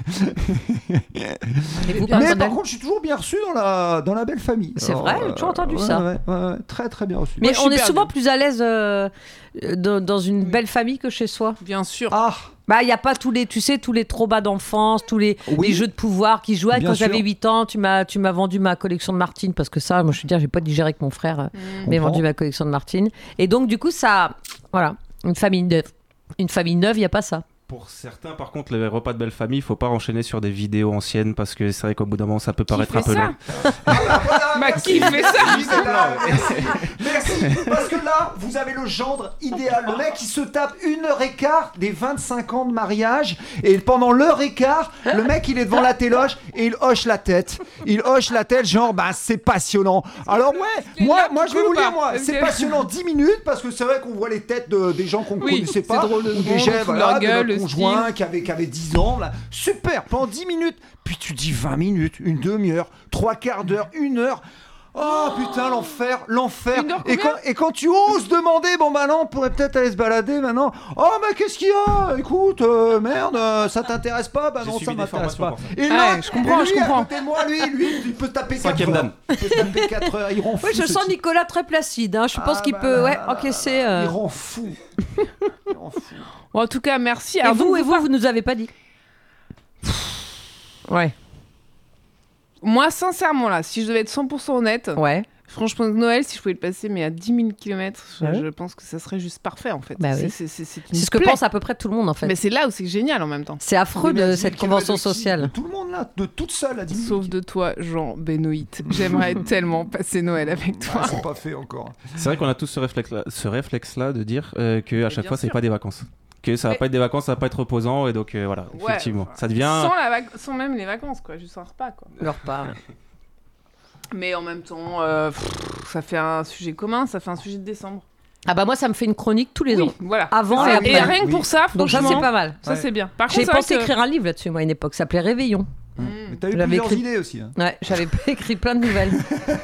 Et vous, Mais par contre je suis toujours bien reçu dans la, dans la belle famille. C'est Alors, vrai, j'ai toujours entendu ouais, ça. Ouais, ouais, ouais, très très bien reçu. Mais Moi, je on suis est souvent perdue. plus à l'aise euh, dans, dans une belle famille que chez soi. Bien sûr. Ah, Bah, il n'y a pas tous les, tu sais, tous les traumas d'enfance, tous les, Oui. les jeux de pouvoir qui jouaient. Bien Quand sûr. j'avais huit ans, tu m'as, tu m'as vendu ma collection de Martine, parce que ça, moi, je veux dire, j'ai pas digéré que mon frère euh, m'ait Comprends. vendu ma collection de Martine. Et donc, du coup, ça, voilà, une famille neuve. Une famille neuve, il n'y a pas ça. Pour certains, par contre, les repas de belle famille, il faut pas enchaîner sur des vidéos anciennes parce que c'est vrai qu'au bout d'un moment, ça peut paraître Qui un fait peu ça long. Bah, qui fait ça Oui, c'est là, merci. Merci, parce que là, vous avez le gendre idéal. Le mec, il se tape une heure et quart des vingt-cinq ans de mariage, et pendant l'heure et quart, le mec, il est devant la téloge et il hoche la tête. Il hoche la tête, genre, bah, c'est passionnant. Alors, ouais, qu'il moi, y a moi, je vais beaucoup vous ou pas dire, moi, Est-ce c'est que- passionnant dix minutes, parce que c'est vrai qu'on voit les têtes de, des gens qu'on ne Oui, connaissait c'est pas, drôle de ou des secondes, gens, sous voilà, leur de gueule, notre le conjoint style. qui avait, qui avait dix ans, là. Super, pendant dix minutes, puis tu dis vingt minutes, une demi-heure, trois quarts d'heure, une heure. Oh putain, l'enfer, l'enfer. Une heure Et combien quand, et quand tu oses demander, bon bah non, on pourrait peut-être aller se balader maintenant. Oh bah qu'est-ce qu'il y a? Écoute, euh, merde, euh, ça t'intéresse pas? Bah J'ai non, suivi ça des m'intéresse formations pas. pour ça. Et là, Ouais, je comprends, et lui, je comprends. à côté de moi, lui, lui, il peut taper quatre Cinquième heures. dan. Il peut taper quatre heures, il rend fou. Oui, je ce sens type. Nicolas très placide. Hein. Je pense Ah, qu'il bah peut là, ouais, là, là, encaisser. là, euh. Il rend fou. Il rend fou. Bon, en tout cas, merci. Et Alors, vous, donc, et vous, vous nous avez pas dit. Ouais. Moi, sincèrement, là, si je devais être cent pour cent honnête, Ouais. franchement, Noël, si je pouvais le passer, mais à dix mille kilomètres, je, Ouais. je pense que ça serait juste parfait, en fait. Bah c'est, oui. c'est, c'est, c'est une C'est ce que plaie. pense à peu près tout le monde en fait. Mais c'est là où c'est génial en même temps. C'est affreux Mais à de dix cette mille kilomètres convention de qui? De sociale. tout le monde là, de toute seule à dix mille. Sauf de toi, Jean Benoît. J'aimerais tellement passer Noël avec toi. Ah, c'est pas fait encore. C'est vrai qu'on a tous ce réflexe-là, ce réflexe-là de dire euh, que à chaque bien fois, c'est sûr. pas des vacances. Que ça va Mais- pas être des vacances, ça va pas être reposant, et donc euh, voilà, Ouais, effectivement. enfin, Ça devient. Sans, la vac- sans même les vacances, quoi. Juste un repas, quoi. Leur part. Mais en même temps, euh, pff, ça fait un sujet commun, ça fait un sujet de décembre. Ah bah moi ça me fait une chronique tous les Oui, ans. voilà. Avant C'est et ça. après. Et rien que Oui. pour ça, Donc ça franchement, c'est pas mal. ça Ouais. c'est bien. Par contre, J'ai c'est vrai pensé que- écrire un livre là-dessus moi à une époque, ça s'appelait Réveillon. Mmh. Mais t'as eu J'avais plusieurs écrit- idées aussi. Hein. Ouais, j'avais écrit plein de nouvelles.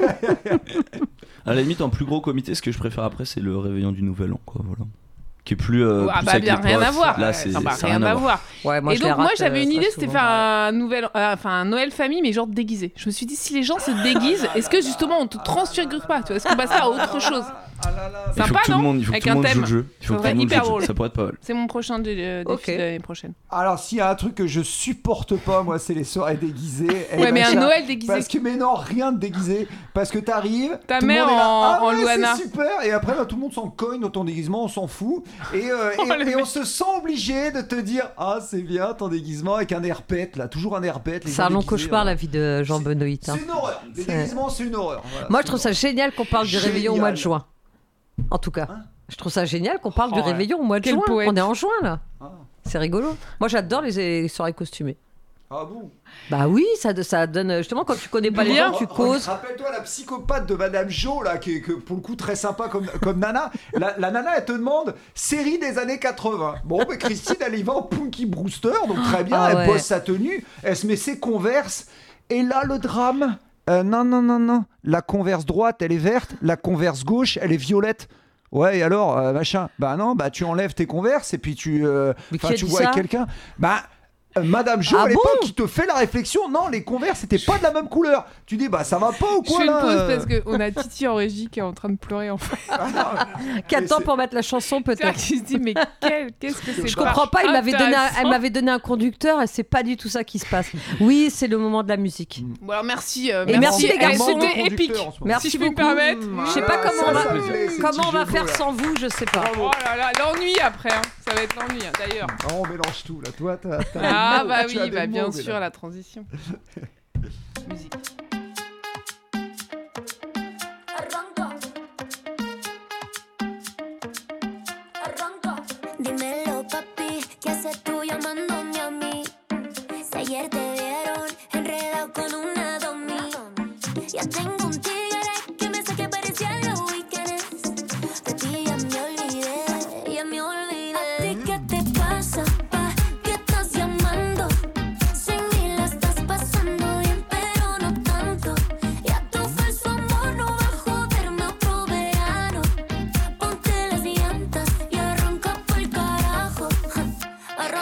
À la limite, en plus gros comité, ce que je préfère après, c'est le réveillon du Nouvel An, quoi, voilà. Qui est plus. euh, Ah plus bah avec bien les rien potes. à voir. Là, Ouais, c'est ça n'a ça a rien à voir. Ouais, moi Et je donc les moi rate, j'avais euh, une très idée, c'était souvent. faire un nouvel, euh, enfin un Noël famille, mais genre déguisé. Je me suis dit si les gens se déguisent, est-ce que justement on te transfigure pas, tu vois, est-ce qu'on passe à autre chose? Ah là là. Il faut Sympa, que tout le non monde, il faut que Avec tout le un monde joue thème. le jeu. Il faut Ça que tout le serait monde hyper joue le drôle. jeu. Ça pourrait être pas mal. C'est mon prochain dé- euh, défi Ok. de l'année prochaine. Alors s'il y a un truc que je supporte pas, moi, c'est les soirées déguisées. Eh Ouais, ben, mais un ça- Noël déguisé. Parce que mais non, rien de déguisé. Parce que t'arrives, Ta tout le mère monde est là, en- ah en ouais, Louana. c'est super. Et après, bah, tout le monde s'en cogne dans ton déguisement, on s'en fout. Et, euh, Oh, et, le et mec. on se sent obligé de te dire, ah c'est bien ton déguisement avec un air pète là, toujours un air pète. les C'est gens un long déguisés, cauchemar voilà. la vie de Jean C'est- Benoît. hein. C'est une horreur. Les C'est- déguisements, c'est une horreur. Voilà, Moi c'est je trouve une ça génial qu'on parle du Génial. réveillon au mois de juin. En tout cas. Hein Je trouve ça génial qu'on parle Oh du ouais. réveillon au mois de Quel juin. poète. On est en juin là. horreur. C'est rigolo. Moi j'adore les, les soirées costumées. Ah, ah bon. Bah oui, ça, ça donne justement quand tu connais pas les Bien. gens, tu Ra- ra- causes. Rappelle-toi la psychopathe de Madame Jo, là, qui est que, pour le coup très sympa comme, comme Nana. La, la Nana, elle te demande série des années quatre-vingts. Bon, mais Christine, elle y va en Punky Brewster, donc très bien, Ah elle ouais. bosse sa tenue, elle se met ses converses. Et là, le drame. euh, non, non, non, non. La converse droite, elle est verte. La converse gauche, elle est violette. Ouais, et alors, euh, machin. Bah non, bah tu enlèves tes converses et puis tu, euh, Mais qui enfin, a tu dit vois avec ça quelqu'un. Bah. euh, Madame Jo, Ah à l'époque, bon qui te fait la réflexion, non, les converses c'était pas de la même couleur. Tu dis, bah ça va pas ou Je quoi fais une là pause euh parce qu'on a Titi en régie qui est en train de pleurer en fait. Ah, non, Qui attend c'est- pour mettre la chanson C'est peut-être. qui se dit mais quel- qu'est-ce que c'est Je comprends pas, il m'avait donné un, intéressant. elle m'avait donné un conducteur et c'est pas du tout ça qui se passe. Oui, c'est le moment de la musique. Bon alors merci. euh, Et merci, les Eh, garçons. C'était Conducteur épique. en ce moment. Merci Si je peux me beaucoup. permettre. Je sais pas Voilà, comment ça, on va, ça me plaît, ces comment on petits va jeux faire de mots, là. sans vous, je sais pas. Oh là là, l'ennui après, hein. Ça va être l'ennui hein, d'ailleurs. Ah, on mélange tout là, toi t'as, t'as Ah des mots, bah tu as oui, des bah bien mots, mais sûr là. la transition. Musique. Arranca. Arranca. Dímelo, papi, ¿qué haces tú llamándome a mí? Si ayer te vieron enredado con una domi. Ya tengo un tigre que me saque parecía los weekends. De ti ya me olvidé, ya me olvidé. ¿A ti qué te pasa, pa? ¿Qué estás llamando? Sin mí la estás pasando bien, pero no tanto.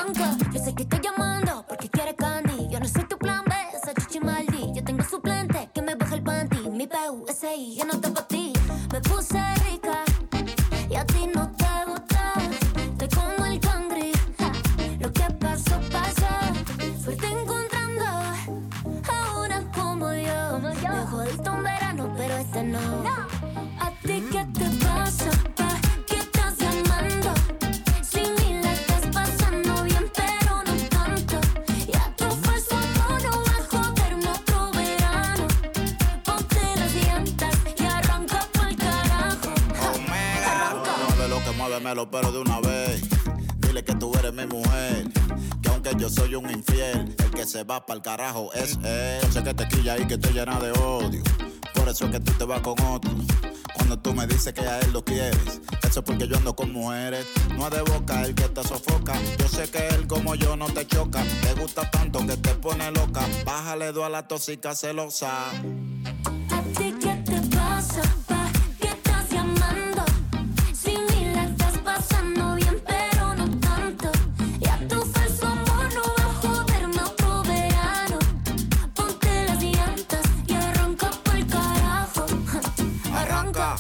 Arranca, yo sé que estoy llamando porque quieres candy. Yo no soy tu plan B, esa chichi maldi. Yo tengo suplente que me baja el panty. Mi P U S I, yo no te pa' ti. Me puse rica y a ti no te gusta. Estoy como el cangri, ja. Lo que pasó, pasó. Suerte encontrando a una como yo. Me jodiste un verano, pero este no. ¿A ti qué te pasa? ¿Pa' qué estás llamando? Sin mí la estás pasando bien, pero no tanto. Y a tu falso amor no va a joderme otro verano. Ponte las llantas y arranca pa'l carajo. Omega, de lo que muévemelo, pero de una vez. Dile que tú eres mi mujer. Que aunque yo soy un infiel, el que se va pa'l carajo es él. Yo sé que te quilla y que te llena de odio. Por eso es que tú te vas con otro. Cuando tú me dices que a él lo quieres, eso es porque yo ando con mujeres. No es de boca el que te sofoca. Yo sé que él como yo no te choca. Te gusta tanto que te pone loca. Bájale dos a la tóxica celosa. ¿A ti qué te pasa? ¿Pa' qué estás llamando? Sin mí la estás pasando bien, pero no tanto. Y a tu falso amor no va a joderme otro verano. Ponte las llantas y arranca pa'l carajo. Arranca.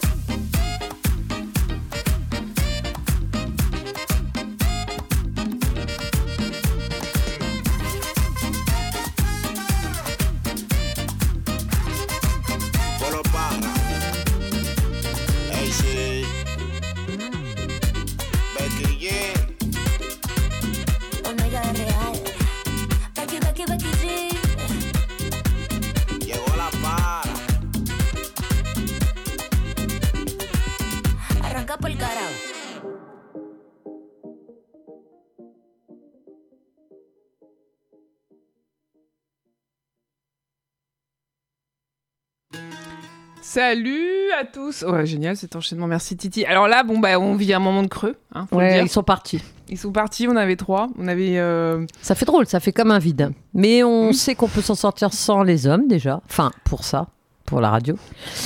Polo para. Hey, sí. Becky G. Omega de real. Becky, Becky, Becky G. Llegó la para. Arranca pa'l carajo. Salut à tous. Ouais, génial cet enchaînement, merci Titi. Alors là, bon bah on vit un moment de creux, hein, faut le Ouais, dire. ils sont partis. Ils sont partis, on avait trois, on avait. euh, Ça fait drôle, ça fait comme un vide. Mais on sait qu'on peut s'en sortir sans les hommes déjà. Enfin, pour ça, pour la radio.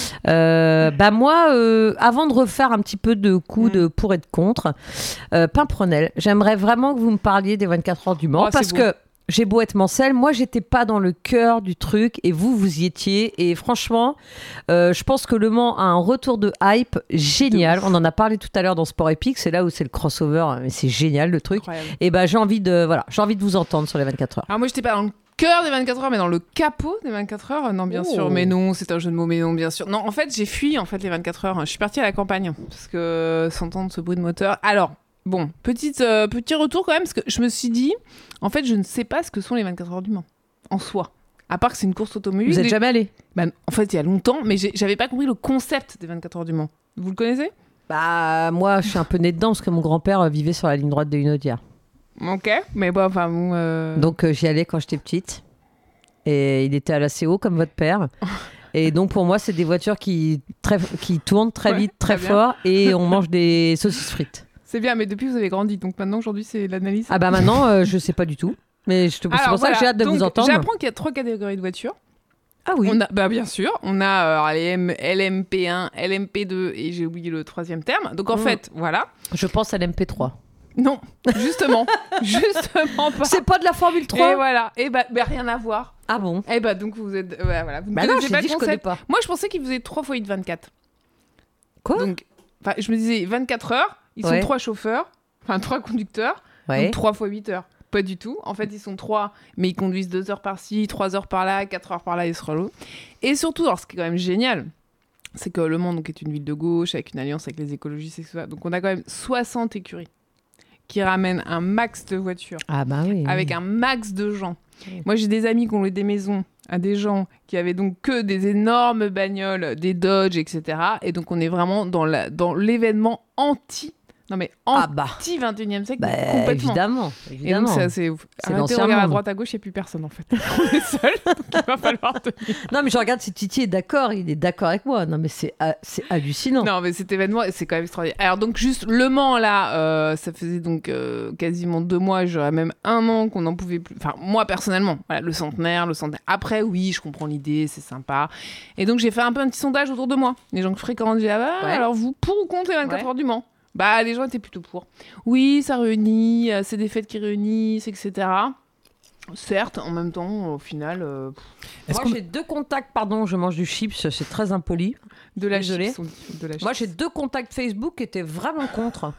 Euh, bah moi, euh, avant de refaire un petit peu de coups de pour et de contre, euh, Pimprenel, j'aimerais vraiment que vous me parliez des vingt-quatre heures du Mans Oh, c'est parce beau. que j'ai beau être Mancel, moi j'étais pas dans le cœur du truc et vous vous y étiez et franchement euh, je pense que Le Mans a un retour de hype génial. On en a parlé tout à l'heure dans Sport Épique, c'est là où c'est le crossover, mais c'est génial le truc. Incroyable. Et bah j'ai envie de voilà, j'ai envie de vous entendre sur les vingt-quatre heures. Alors moi j'étais pas dans le cœur des vingt-quatre heures, mais dans le capot des vingt-quatre heures. Non, bien Oh. sûr, mais non, c'est un jeu de mots, mais non, bien sûr. Non, en fait, j'ai fui en fait les vingt-quatre heures. Je suis partie à la campagne parce que s'entendre ce bruit de moteur. Alors, bon, petite, euh, petit retour quand même, parce que je me suis dit, en fait, je ne sais pas ce que sont les vingt-quatre heures du Mans en soi. À part que c'est une course automobile. Vous êtes Des- jamais allé? Bah, en fait, il y a longtemps, mais j'ai- j'avais pas compris le concept des vingt-quatre heures du Mans. Vous le connaissez? Bah moi je suis un peu née dedans parce que mon grand-père euh, vivait sur la ligne droite de Hunaudière. Ok, mais bon, enfin, bon, euh, Donc euh, j'y allais quand j'étais petite. Et il était à la C O comme votre père. Et donc pour moi c'est des voitures qui, très, qui tournent très Ouais, vite, très très bien. fort et on mange des saucisses frites. c'est bien, mais depuis vous avez grandi, donc maintenant aujourd'hui c'est l'analyse. Ah bah maintenant euh, je sais pas du tout. Mais je te... c'est Alors, pour ça voilà. que j'ai hâte de Donc, vous entendre. J'apprends qu'il y a trois catégories de voitures. Ah oui. On a, bah bien sûr, on a euh, les M- L M P un, L M P deux et j'ai oublié le troisième terme. Donc en Mm. fait, voilà. Je pense à l'M P trois. Non, justement, justement pas. C'est pas de la Formule Et trois? voilà, et bah, bah, rien à voir. Ah bon? Et bah donc vous êtes, ouais, voilà, vous ne Bah non, connaissez j'ai pas dit le je connais concept. pas. Moi je pensais qu'ils faisaient trois fois huit vingt-quatre. Quoi? Donc, enfin, je me disais vingt-quatre heures, ils Ouais. sont trois chauffeurs, enfin trois conducteurs, Ouais. donc trois fois huit heures. Pas du tout. En fait, ils sont trois, mais ils conduisent deux heures par-ci, trois heures par-là, quatre heures par-là, ils se relouent. Et surtout, alors ce qui est quand même génial, c'est que Le Mans donc, est une ville de gauche, avec une alliance avec les écologistes, et cetera. Donc on a quand même soixante écuries qui ramènent un max de voitures, Ah bah oui. avec oui. un max de gens. Oui. Moi, j'ai des amis qui ont loué des maisons à des gens qui avaient donc que des énormes bagnoles, des Dodge, et cetera. Et donc, on est vraiment dans, la, dans l'événement anti, non mais Ah bah. anti vingt et unième siècle, Bah, complètement. évidemment. Et évidemment. donc, c'est assez ouf. C'est Arrêtez, l'ancien regarde à monde. droite, à gauche, il n'y a plus personne en fait. On est seul, donc il va falloir tenir. Non mais je regarde si Titi est d'accord, il est d'accord avec moi. Non mais c'est ha- c'est hallucinant. Non, mais cet événement, c'est quand même extraordinaire. Alors, donc, juste Le Mans, là, euh, ça faisait donc euh, quasiment deux mois, j'aurais même un an qu'on n'en pouvait plus. Enfin, moi, personnellement, voilà, le centenaire, le centenaire. Après, oui, je comprends l'idée, c'est sympa. Et donc, j'ai fait un peu un petit sondage autour de moi. Les gens que je fréquente, j'ai dit, ah bah, Ouais. alors vous, pour ou contre les vingt-quatre Ouais. heures du Mans? Bah, les gens étaient plutôt pour. Oui, ça réunit, euh, c'est des fêtes qui réunissent, et cetera. Certes, en même temps, au final... Euh... Moi, j'ai deux contacts, pardon, je mange du chips, c'est très impoli. De la Désolée. chips, de la Moi, chips. j'ai deux contacts Facebook qui étaient vraiment contre.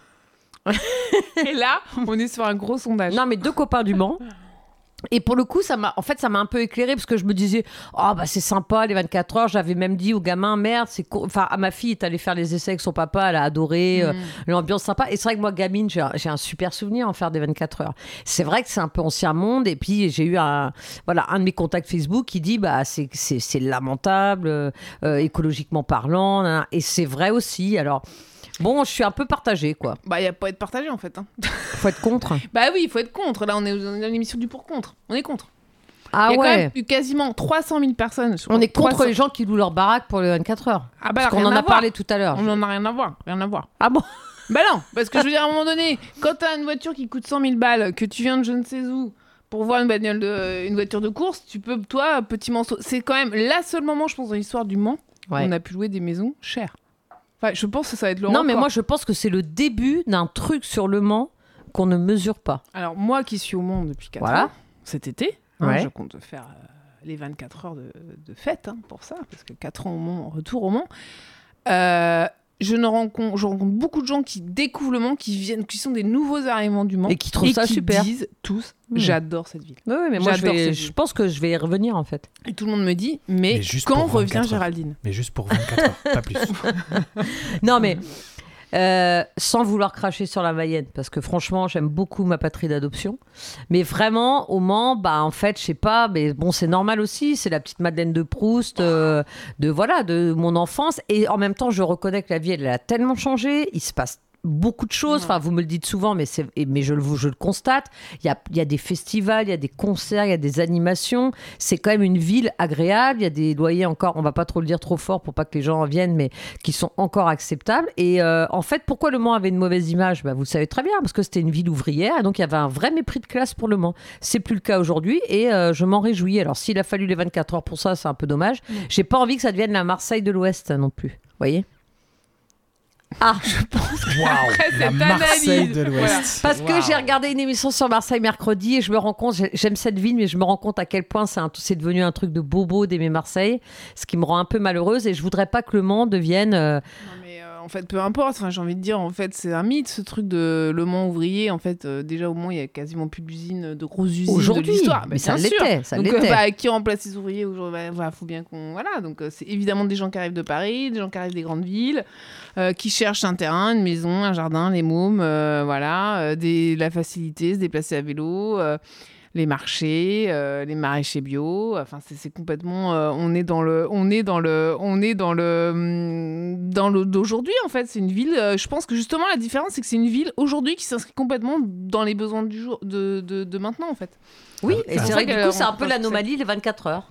Et là, on est sur un gros sondage. Non, mais deux copains du Mans. Et pour le coup, ça m'a, en fait, ça m'a un peu éclairé parce que je me disais, oh bah c'est sympa les vingt-quatre heures. J'avais même dit aux gamins, merde, c'est cool. Enfin, à ma fille est allée faire les essais avec son papa, elle a adoré, Mm. euh, l'ambiance sympa. Et c'est vrai que moi, gamine, j'ai un, j'ai un super souvenir en faire des vingt-quatre heures. C'est vrai que c'est un peu ancien monde. Et puis j'ai eu un, voilà, un de mes contacts Facebook qui dit, bah c'est, c'est, c'est lamentable, euh, euh, écologiquement parlant. Hein, et c'est vrai aussi. Alors. Bon, je suis un peu partagée, quoi. Bah, il n'y a pas à être partagé, en fait. Hein. Faut être contre. Bah oui, il faut être contre. Là, on est dans une émission du pour-contre. On est contre. Ah il y a ouais. quand même eu quasiment trois cent mille personnes. On est contre trois cents les gens qui louent leur baraque pour les vingt-quatre heures. Ah bah, Parce qu'on rien en à a voir. parlé tout à l'heure. On n'en a rien à voir. Rien à voir. Ah bon? Bah non, parce que je veux dire, à un moment donné, quand t'as une voiture qui coûte cent mille balles, que tu viens de je ne sais où pour voir une, bagnole de, une voiture de course, tu peux, toi, petit morceau. C'est quand même la seul moment, je pense, dans l'histoire du Mans, Ouais. où on a pu louer des maisons chères. Enfin, je pense que ça va être le Non, mais record. moi, je pense que c'est le début d'un truc sur le Mans qu'on ne mesure pas. Alors, moi qui suis au Mans depuis quatre Voilà. ans, cet été, hein, Ouais. je compte faire euh, les vingt-quatre heures de, de fête hein, pour ça, parce que quatre ans au Mans, retour au Mans. Euh, je, ne rencontre, je rencontre beaucoup de gens qui découvrent le Mans, qui, viennent, qui sont des nouveaux arrivants du Mans. Et qui trouvent ça qui super. disent tous, Mmh. j'adore cette ville. Oui, mais moi, je, J'adore vais- cette je ville. pense que je vais y revenir, en fait. Et tout le monde me dit, mais, Mais juste quand pour revient vingt-quatre heures. Géraldine? Mais juste pour vingt-quatre heures, pas plus. Non, mais euh, sans vouloir cracher sur la Mayenne, parce que franchement, j'aime beaucoup ma patrie d'adoption. Mais vraiment, au Mans, bah, en fait, je sais pas, mais bon, c'est normal aussi. C'est la petite Madeleine de Proust, euh, de, voilà, de mon enfance. Et en même temps, je reconnais que la vie, elle a tellement changé. Il se passe beaucoup de choses, enfin vous me le dites souvent, mais, c'est, et- mais je, le, je le constate, il y a, il y a des festivals, il y a des concerts, il y a des animations, c'est quand même une ville agréable, il y a des loyers encore, on va pas trop le dire trop fort pour pas que les gens en viennent, mais qui sont encore acceptables. Et euh, en fait, pourquoi le Mans avait une mauvaise image? Bah, vous le savez très bien, parce que c'était une ville ouvrière, et donc il y avait un vrai mépris de classe pour le Mans. C'est plus le cas aujourd'hui, et euh, je m'en réjouis. Alors s'il a fallu les vingt-quatre heures pour ça, c'est un peu dommage. J'ai pas envie que ça devienne la Marseille de l'Ouest non plus, vous voyez? Ah, je pense que Waouh, Après la cette Marseille analyse, de l'Ouest. Parce que Waouh. j'ai regardé une émission sur Marseille mercredi et je me rends compte, j'ai- j'aime cette ville, mais je me rends compte à quel point c'est, un- c'est devenu un truc de bobo d'aimer Marseille, ce qui me rend un peu malheureuse et je voudrais pas que le Mans devienne... euh, Non, mais euh, en fait, peu importe. Enfin, j'ai envie de dire, en fait, c'est un mythe ce truc de Le Mans ouvrier. En fait, euh, déjà au Mans, il y a quasiment plus d'usines, de grosses usines Aujourd'hui, de l'histoire. mais Bah, ça bien sûr. l'était, ça Donc, l'était. euh, bah, qui remplace les ouvriers aujourd'hui? Bah, bah, faut bien qu'on voilà. Donc, euh, c'est évidemment des gens qui arrivent de Paris, des gens qui arrivent des grandes villes, euh, qui cherchent un terrain, une maison, un jardin, les mômes, euh, voilà, euh, des, la facilité, se déplacer à vélo. euh, les marchés, euh, les maraîchers bio, enfin c'est, c'est complètement, euh, on est dans le, on est dans le, on est dans le, hum, dans le d'aujourd'hui en fait. C'est une ville. euh, je pense que justement la différence c'est que c'est une ville aujourd'hui qui s'inscrit complètement dans les besoins du jour, de, de, de maintenant en fait. Oui, C'est et pour c'est ça vrai que du qu'elle coup, c'est un rencontre peu un l'anomalie les vingt-quatre heures.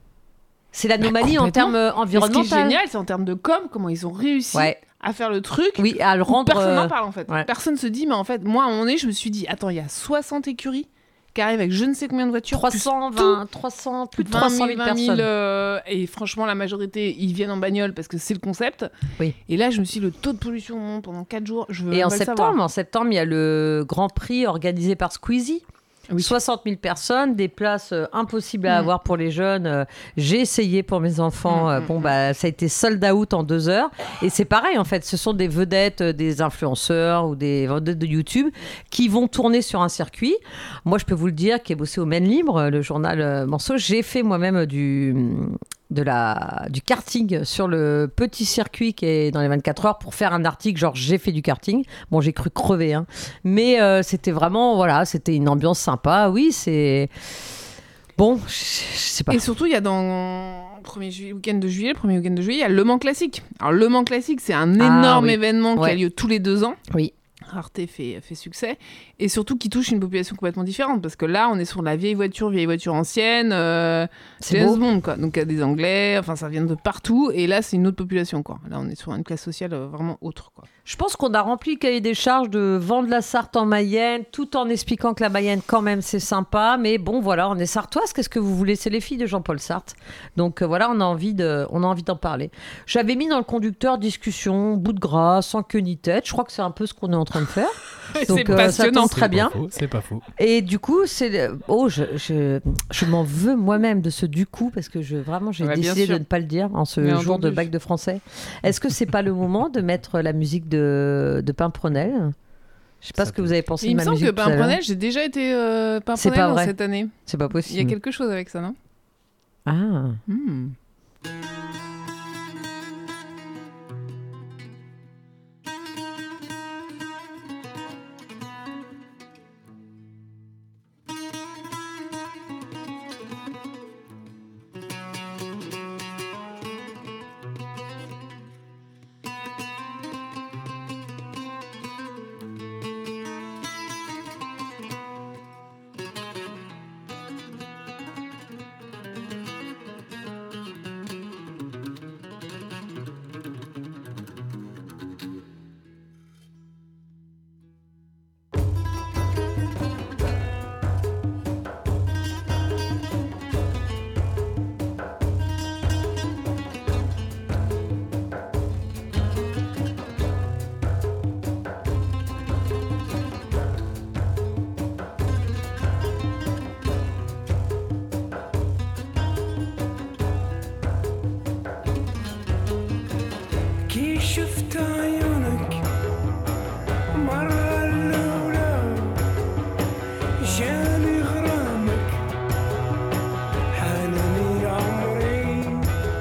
C'est l'anomalie en complètement. termes euh, Et ce qui environnementaux. est génial, c'est en termes de com, comment ils ont réussi Ouais. à faire le truc. Oui, à le où rendre... personne euh, n'en parle en fait. ouais. Personne se dit, mais en fait, moi à un moment donné, je me suis dit, attends, il y a soixante écuries qui arrivent avec je ne sais combien de voitures. trois plus cent tout. vingt, trois cents, plus de trois cent mille vingt mille personnes. euh, et franchement, la majorité, ils viennent en bagnole parce que c'est le concept. Oui. Et là, je me suis dit, le taux de pollution monte pendant quatre jours. Je veux Et même en pas le septembre, savoir. en septembre, il y a le Grand Prix organisé par Squeezie. Oui. soixante mille personnes, des places euh, impossibles à Mm. avoir pour les jeunes. Euh, j'ai essayé pour mes enfants. Mm, euh, mm, bon, mm. bah, ça a été sold out en deux heures. Et c'est pareil, en fait. Ce sont des vedettes, euh, des influenceurs ou des vedettes de YouTube qui vont tourner sur un circuit. Moi, je peux vous le dire, qui ai bossé au Maine Libre, euh, le journal euh, Manceau, j'ai fait moi-même euh, du, de la, du karting sur le petit circuit qui est dans les vingt-quatre heures pour faire un article genre j'ai fait du karting. Bon, j'ai cru crever, hein. Mais euh, c'était vraiment, voilà, c'était une ambiance sympa. Oui, c'est... Bon, je, je sais pas. Et surtout, il y a dans le premier ju- week-end de juillet, le premier week-end de juillet, il y a Le Mans Classique. Alors, Le Mans Classique, c'est un Ah, énorme oui. événement qui Ouais. a lieu tous les deux ans. Oui. Rareté fait, fait succès. Et surtout, qui touche une population complètement différente. Parce que là, on est sur la vieille voiture, vieille voiture ancienne. Euh, C'est James beau. Bond, quoi. Donc, il y a des Anglais, enfin, ça vient de partout. Et là, c'est une autre population, quoi. Là, on est sur une classe sociale euh, vraiment autre, quoi. Je pense qu'on a rempli le cahier des charges de vendre la Sarthe en Mayenne, tout en expliquant que la Mayenne, quand même, c'est sympa. Mais bon, voilà, on est sartoise. Qu'est-ce que vous voulez? C'est les filles de Jean-Paul Sartre. Donc euh, voilà, on a envie de, on a envie d'en parler. J'avais mis dans le conducteur discussion, bout de gras, sans queue ni tête. Je crois que c'est un peu ce qu'on est en train de faire. Donc c'est euh, ça passionnant. tombe très C'est bien. pas faux, c'est pas faux. Et du coup, c'est oh, je, je, je m'en veux moi-même de ce du coup parce que je vraiment j'ai Ouais, bien décidé sûr. de ne pas le dire en ce Bien jour entendu. de bac de français. Est-ce que c'est pas le moment de mettre la musique de de Pimprenel? Je sais pas Ça ce que peut- vous avez pensé Il de me ma semble musique que tout à l'heure. Pimprenel, j'ai déjà été euh, C'est pas Pimprenel vrai. cette année. C'est pas Il y a possible. quelque chose avec ça, non? Ah. Hmm. كي شفت عيونك مرة الأولى جاني غرامك حانني عمري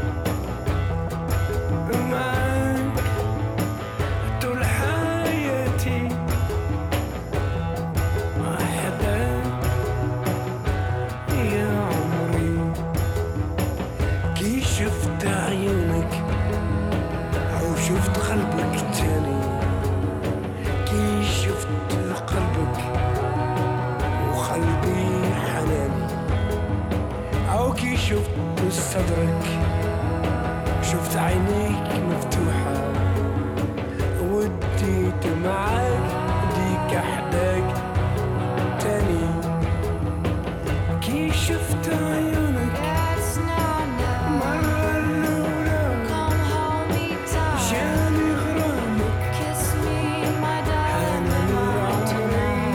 معاك طول حياتي أحبك يا عمري كي شفت عيونك وشفت قلبك تاني كي شفت قلبك وقلبي حناني أو كي شفت صدرك شفت عينيك مفتوحة وديت معاك ديك أحداك تاني كي شفت عيونك مرة الأولى جاني غرامك حانني عمري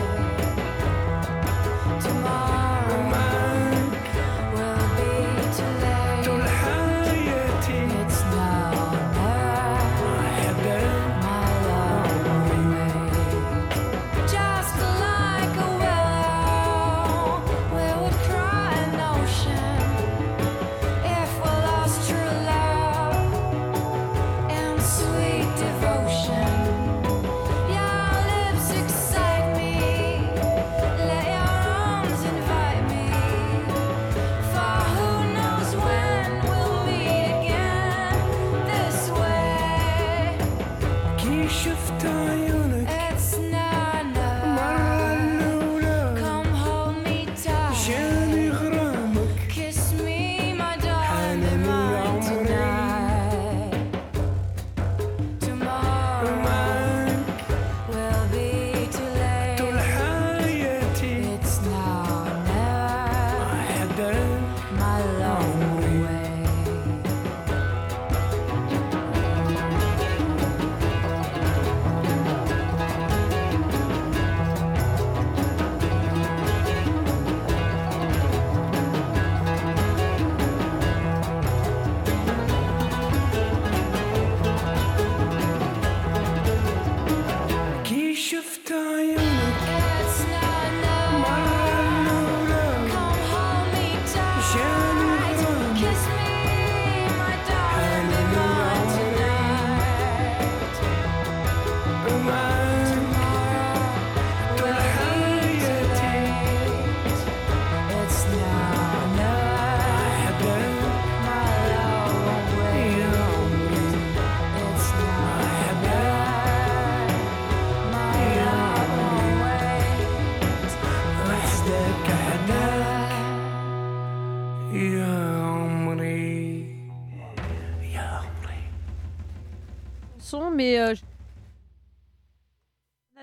معاك طول حياتي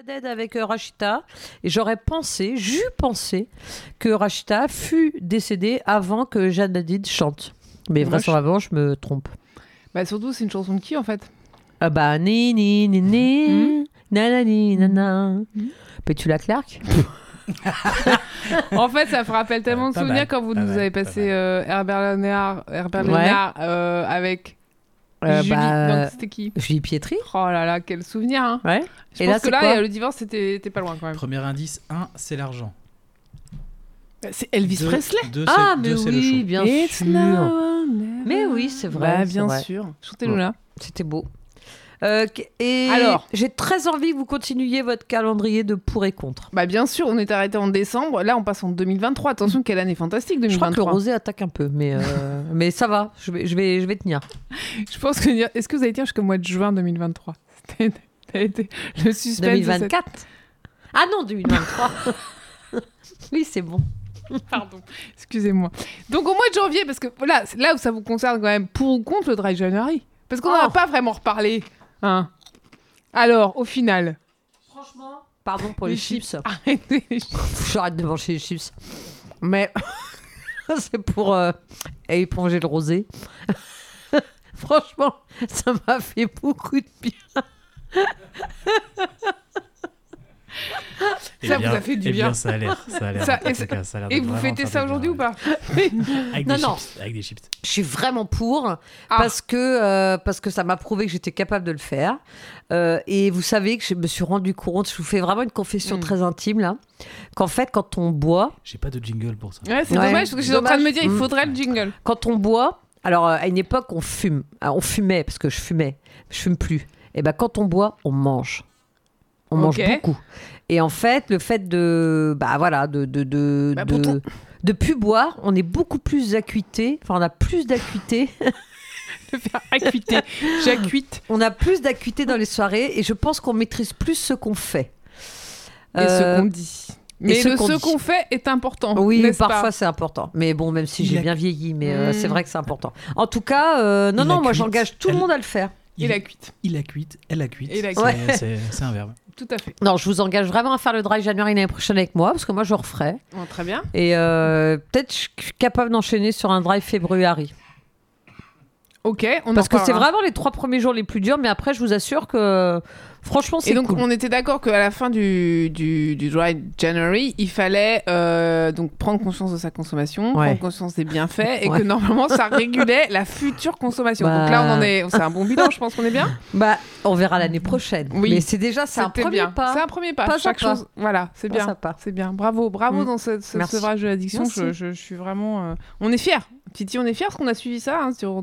Dead avec euh, Rachita et j'aurais pensé, j'eus pensé que Rachita fût décédée avant que Jeanne Hadid chante. Mais Moi, vraisemblablement, je me trompe. Bah surtout, c'est une chanson de qui en fait? Ah bah, ni ni ni ni, Mm. nanani nana. Mm. Petula Clark. En fait, ça me rappelle tellement de Pas souvenirs mal, quand vous pas nous mal, avez pas passé mal. euh, Herbert Léonard, Herbert Ouais. Léonard euh, avec Euh, Julie. bah, Donc c'était qui? Julie Pietri. Oh là là, quel souvenir hein. Ouais. Je Et pense là, que c'est là, quoi euh, le divorce, c'était c'était pas loin quand même. Premier indice, un, c'est l'argent. C'est Elvis Deux- Presley. deux, Ah, c'est- mais deux, c'est le oui, show. bien It's sûr. now or never. Mais oui, c'est vrai, Bah, c'est bien vrai. sûr. Chantez-nous Ouais. là. C'était beau. Euh, et Alors. j'ai très envie que vous continuiez votre calendrier de pour et contre. Bah bien sûr, on est arrêté en décembre. Là, on passe en deux mille vingt-trois. Attention, quelle année fantastique Je crois que le deux mille vingt-trois. rosé attaque un peu, mais, euh, mais ça va, je vais, je, vais, je vais tenir. Je pense que est-ce que vous allez dire jusqu'au mois de juin deux mille vingt-trois? C'était ça a été le suspense. deux mille de cette- vingt-quatre Ah non, deux mille vingt-trois Oui, c'est bon. Pardon, excusez-moi. Donc au mois de janvier, parce que voilà, c'est là où ça vous concerne quand même, pour ou contre le Dry January, parce qu'on n'en a Oh. pas vraiment reparlé. Hein. Alors, au final, Franchement, pardon pour les, Les chips. arrêtez les chips. J'arrête de manger les chips. Mais c'est pour euh, éponger le rosé. Franchement, ça m'a fait beaucoup de bien. Eh Ça bien- vous a fait du eh bien. Ça a l'air. Ça a l'air. Ça- en et tout ça- cas, ça a l'air Et d'être vous vraiment fêtez très ça bien, aujourd'hui ou ouais. pas? Avec Non, des non. chips. Avec des chips. Je suis vraiment pour Ah. parce que euh, parce que ça m'a prouvé que j'étais capable de le faire. Euh, et vous savez que je me suis rendu compte, je vous fais vraiment une confession Mm. très intime là, qu'en fait quand on boit, J'ai pas de jingle pour ça. Ouais, c'est Ouais. dommage, parce que j'étais en train de me dire, il Dommage. faudrait le jingle. quand on boit, alors euh, à une époque on fume, Ah, on fumait parce que je fumais, je fume plus. Et ben quand on boit, on mange, on mange Ok. beaucoup. Et en fait, le fait de bah voilà de de de Bah, de, pourtant- de plus boire, on est beaucoup plus acuité. Enfin, on a plus d'acuité. De faire acuité. J'acuite. On a plus d'acuité dans les soirées et je pense qu'on maîtrise plus ce qu'on fait. Et Euh, ce qu'on dit. Mais ce le qu'on ce dit. qu'on fait est important. Oui, n'est-ce parfois pas c'est important. Mais bon, même si Il j'ai a- bien vieilli, mais euh, Mm. c'est vrai que c'est important. En tout cas, euh, non, Il non, a moi cuite. j'engage tout le Elle- monde à le faire. Et la cuite. Il a cuite, elle a cuite. Et la C'est- cuite. C'est c'est un verbe. Tout à fait. Non, je vous engage vraiment à faire le dry January l'année prochaine avec moi, parce que moi je referai. Bon, très bien. Et euh, peut-être je suis capable d'enchaîner sur un dry February. Ok, on Parce en que c'est reparlera. vraiment les trois premiers jours les plus durs, mais après je vous assure que franchement c'est Et donc, cool. on était d'accord qu'à la fin du, du, du Dry January, il fallait euh, donc prendre conscience de sa consommation, Ouais. prendre conscience des bienfaits, et Ouais. que normalement, ça régulait la future consommation. Bah. Donc là, on en est. C'est un bon bilan, je pense qu'on est bien. Bah, on verra l'année prochaine. Oui. Mais c'est déjà c'est un C'était premier bien. pas. C'est un premier pas. Pas Chaque sympa. chose. Voilà, c'est Pas bien. sympa. C'est bien. Bravo, bravo Mm. dans ce, ce Merci. sevrage de l'addiction. Merci. Je, je, je suis vraiment. euh, On est fiers. Titi, on est fiers parce qu'on a suivi ça. Hein, sur...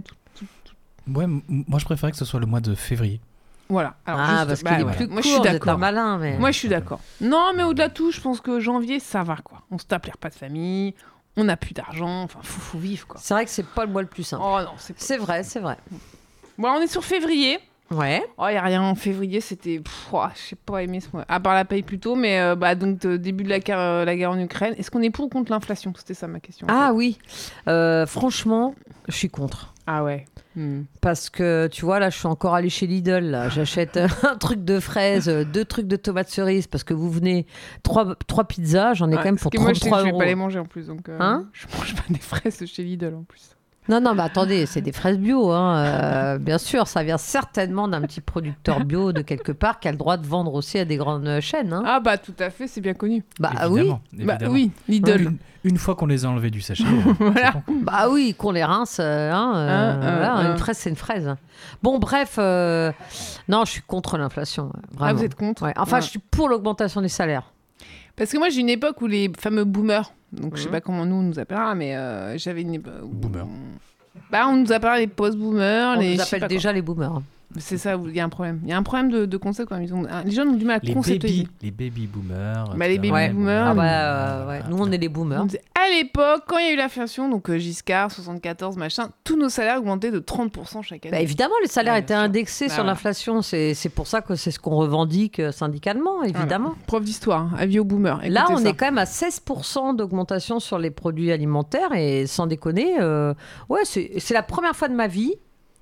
Ouais, m- moi je préférais que ce soit le mois de février. Voilà. Alors, Ah, juste- parce bah, qu'il est voilà. plus Moi, court, je suis vous êtes d'accord. un malin, mais... Moi, je suis d'accord. Non, mais au-delà de tout, je pense que janvier, ça va, quoi. On se tape les repas de famille, on n'a plus d'argent, enfin, faut, faut vivre, quoi. C'est vrai que c'est pas le mois le plus simple. Oh non, c'est pas... C'est vrai, c'est vrai. Bon, on est sur février. Ouais. Oh, y a rien. En février, c'était... pff, oh, je sais pas aimé ce mois. À part la paye plutôt, mais euh, bah, donc, euh, début de la, guerre- euh, la guerre en Ukraine. Est-ce qu'on est pour ou contre l'inflation? C'était ça, ma question. en Ah fait. oui. Euh, franchement, je suis contre. Ah ouais. Hmm. Parce que tu vois, là, je suis encore allée chez Lidl. Là. J'achète euh, un truc de fraises, euh, deux trucs de tomates cerises, parce que vous venez, trois, trois pizzas, j'en ai Ouais, quand même parce pour que moi, je sais que trente-trois je vais euros. pas les manger en plus, donc... euh, Hein je mange pas des fraises de chez Lidl, en plus. Non, non, mais attendez, c'est des fraises bio. Hein. euh, bien sûr, ça vient certainement d'un petit producteur bio de quelque part qui a le droit de vendre aussi à des grandes chaînes. Hein. Ah bah, tout à fait, c'est bien connu. bah oui, Évidemment, Bah évidemment. oui, Lidl. Une, une fois qu'on les a enlevés du sachet, euh, Voilà. c'est bon, quoi. bah oui, qu'on les rince. euh, hein, euh, Hein, voilà, euh, une fraise, c'est une fraise. Bon, bref, euh, non, je suis contre l'inflation. ouais, Ah, Vraiment. vous êtes contre? Ouais, Enfin, Ouais. je suis pour l'augmentation des salaires. Parce que moi, j'ai une époque où les fameux boomers, donc je sais Mhm. pas comment nous on nous appellera, mais euh, j'avais une époque. où- Boomer. Bah, on nous appelle les post-boomers. On les... nous je sais appelle pas déjà les boomers. quoi. C'est ça, où il y a un problème. Il y a un problème de, de concept quand même. Ils ont... Les jeunes ont du mal à Les conceptualiser. baby, les baby boomers. Bah, les et cetera. baby Ouais. boomers. Ah mais- bah, euh, ouais. Nous, on est les boomers. On disait, à l'époque, quand il y a eu l'inflation, donc euh, Giscard, soixante-quatorze, machin, tous nos salaires augmentaient de trente pour cent chaque année. Bah, évidemment, les salaires Ouais, étaient bien sûr. indexés Bah, sur voilà. l'inflation. C'est c'est pour ça que c'est ce qu'on revendique euh, syndicalement, évidemment. Voilà. Prof d'histoire, hein, avis aux boomers. Là, Écoutez on ça. est quand même à seize pour cent d'augmentation sur les produits alimentaires et sans déconner, euh, ouais, c'est c'est la première fois de ma vie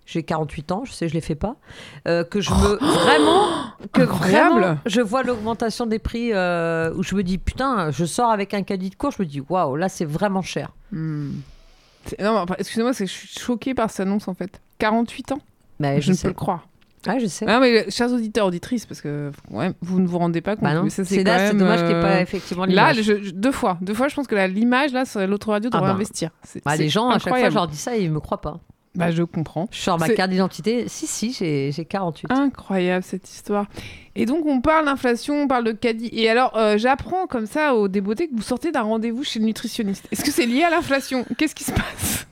J'ai quarante-huit ans, je sais, je les fais pas. Euh, que je me vraiment, que Incroyable. vraiment, je vois l'augmentation des prix euh, où je me dis putain, je sors avec un caddie de cours, je me dis waouh, là c'est vraiment cher. Hmm. C'est- Non, mais, excusez-moi, c'est que je suis choquée par cette annonce en fait. quarante-huit ans. Mais Je, je ne sais. peux le croire. Ah, je sais. Ah, mais chers auditeurs, auditrices, parce que ouais, vous ne vous rendez pas compte. Bah non. mais ça, C'est c'est là, quand c'est même, dommage qu'il n'y ait pas euh, effectivement Là, l'image. je- je- deux fois. Deux fois, je pense que là, l'image, là, sur l'autre radio, Ah devrait bah. investir. C'est, Bah, c'est les gens, à chaque fois, incroyable. je leur dis ça et ils me croient pas. Bah, je comprends. Je sors ma C'est- carte d'identité. Si, si, j'ai j'ai quarante-huit. Incroyable cette histoire. Et donc on parle d'inflation, on parle de caddie. Et alors euh, j'apprends comme ça au débeauté que vous sortez d'un rendez-vous chez le nutritionniste. Est-ce que c'est lié à l'inflation? Qu'est-ce qui se passe?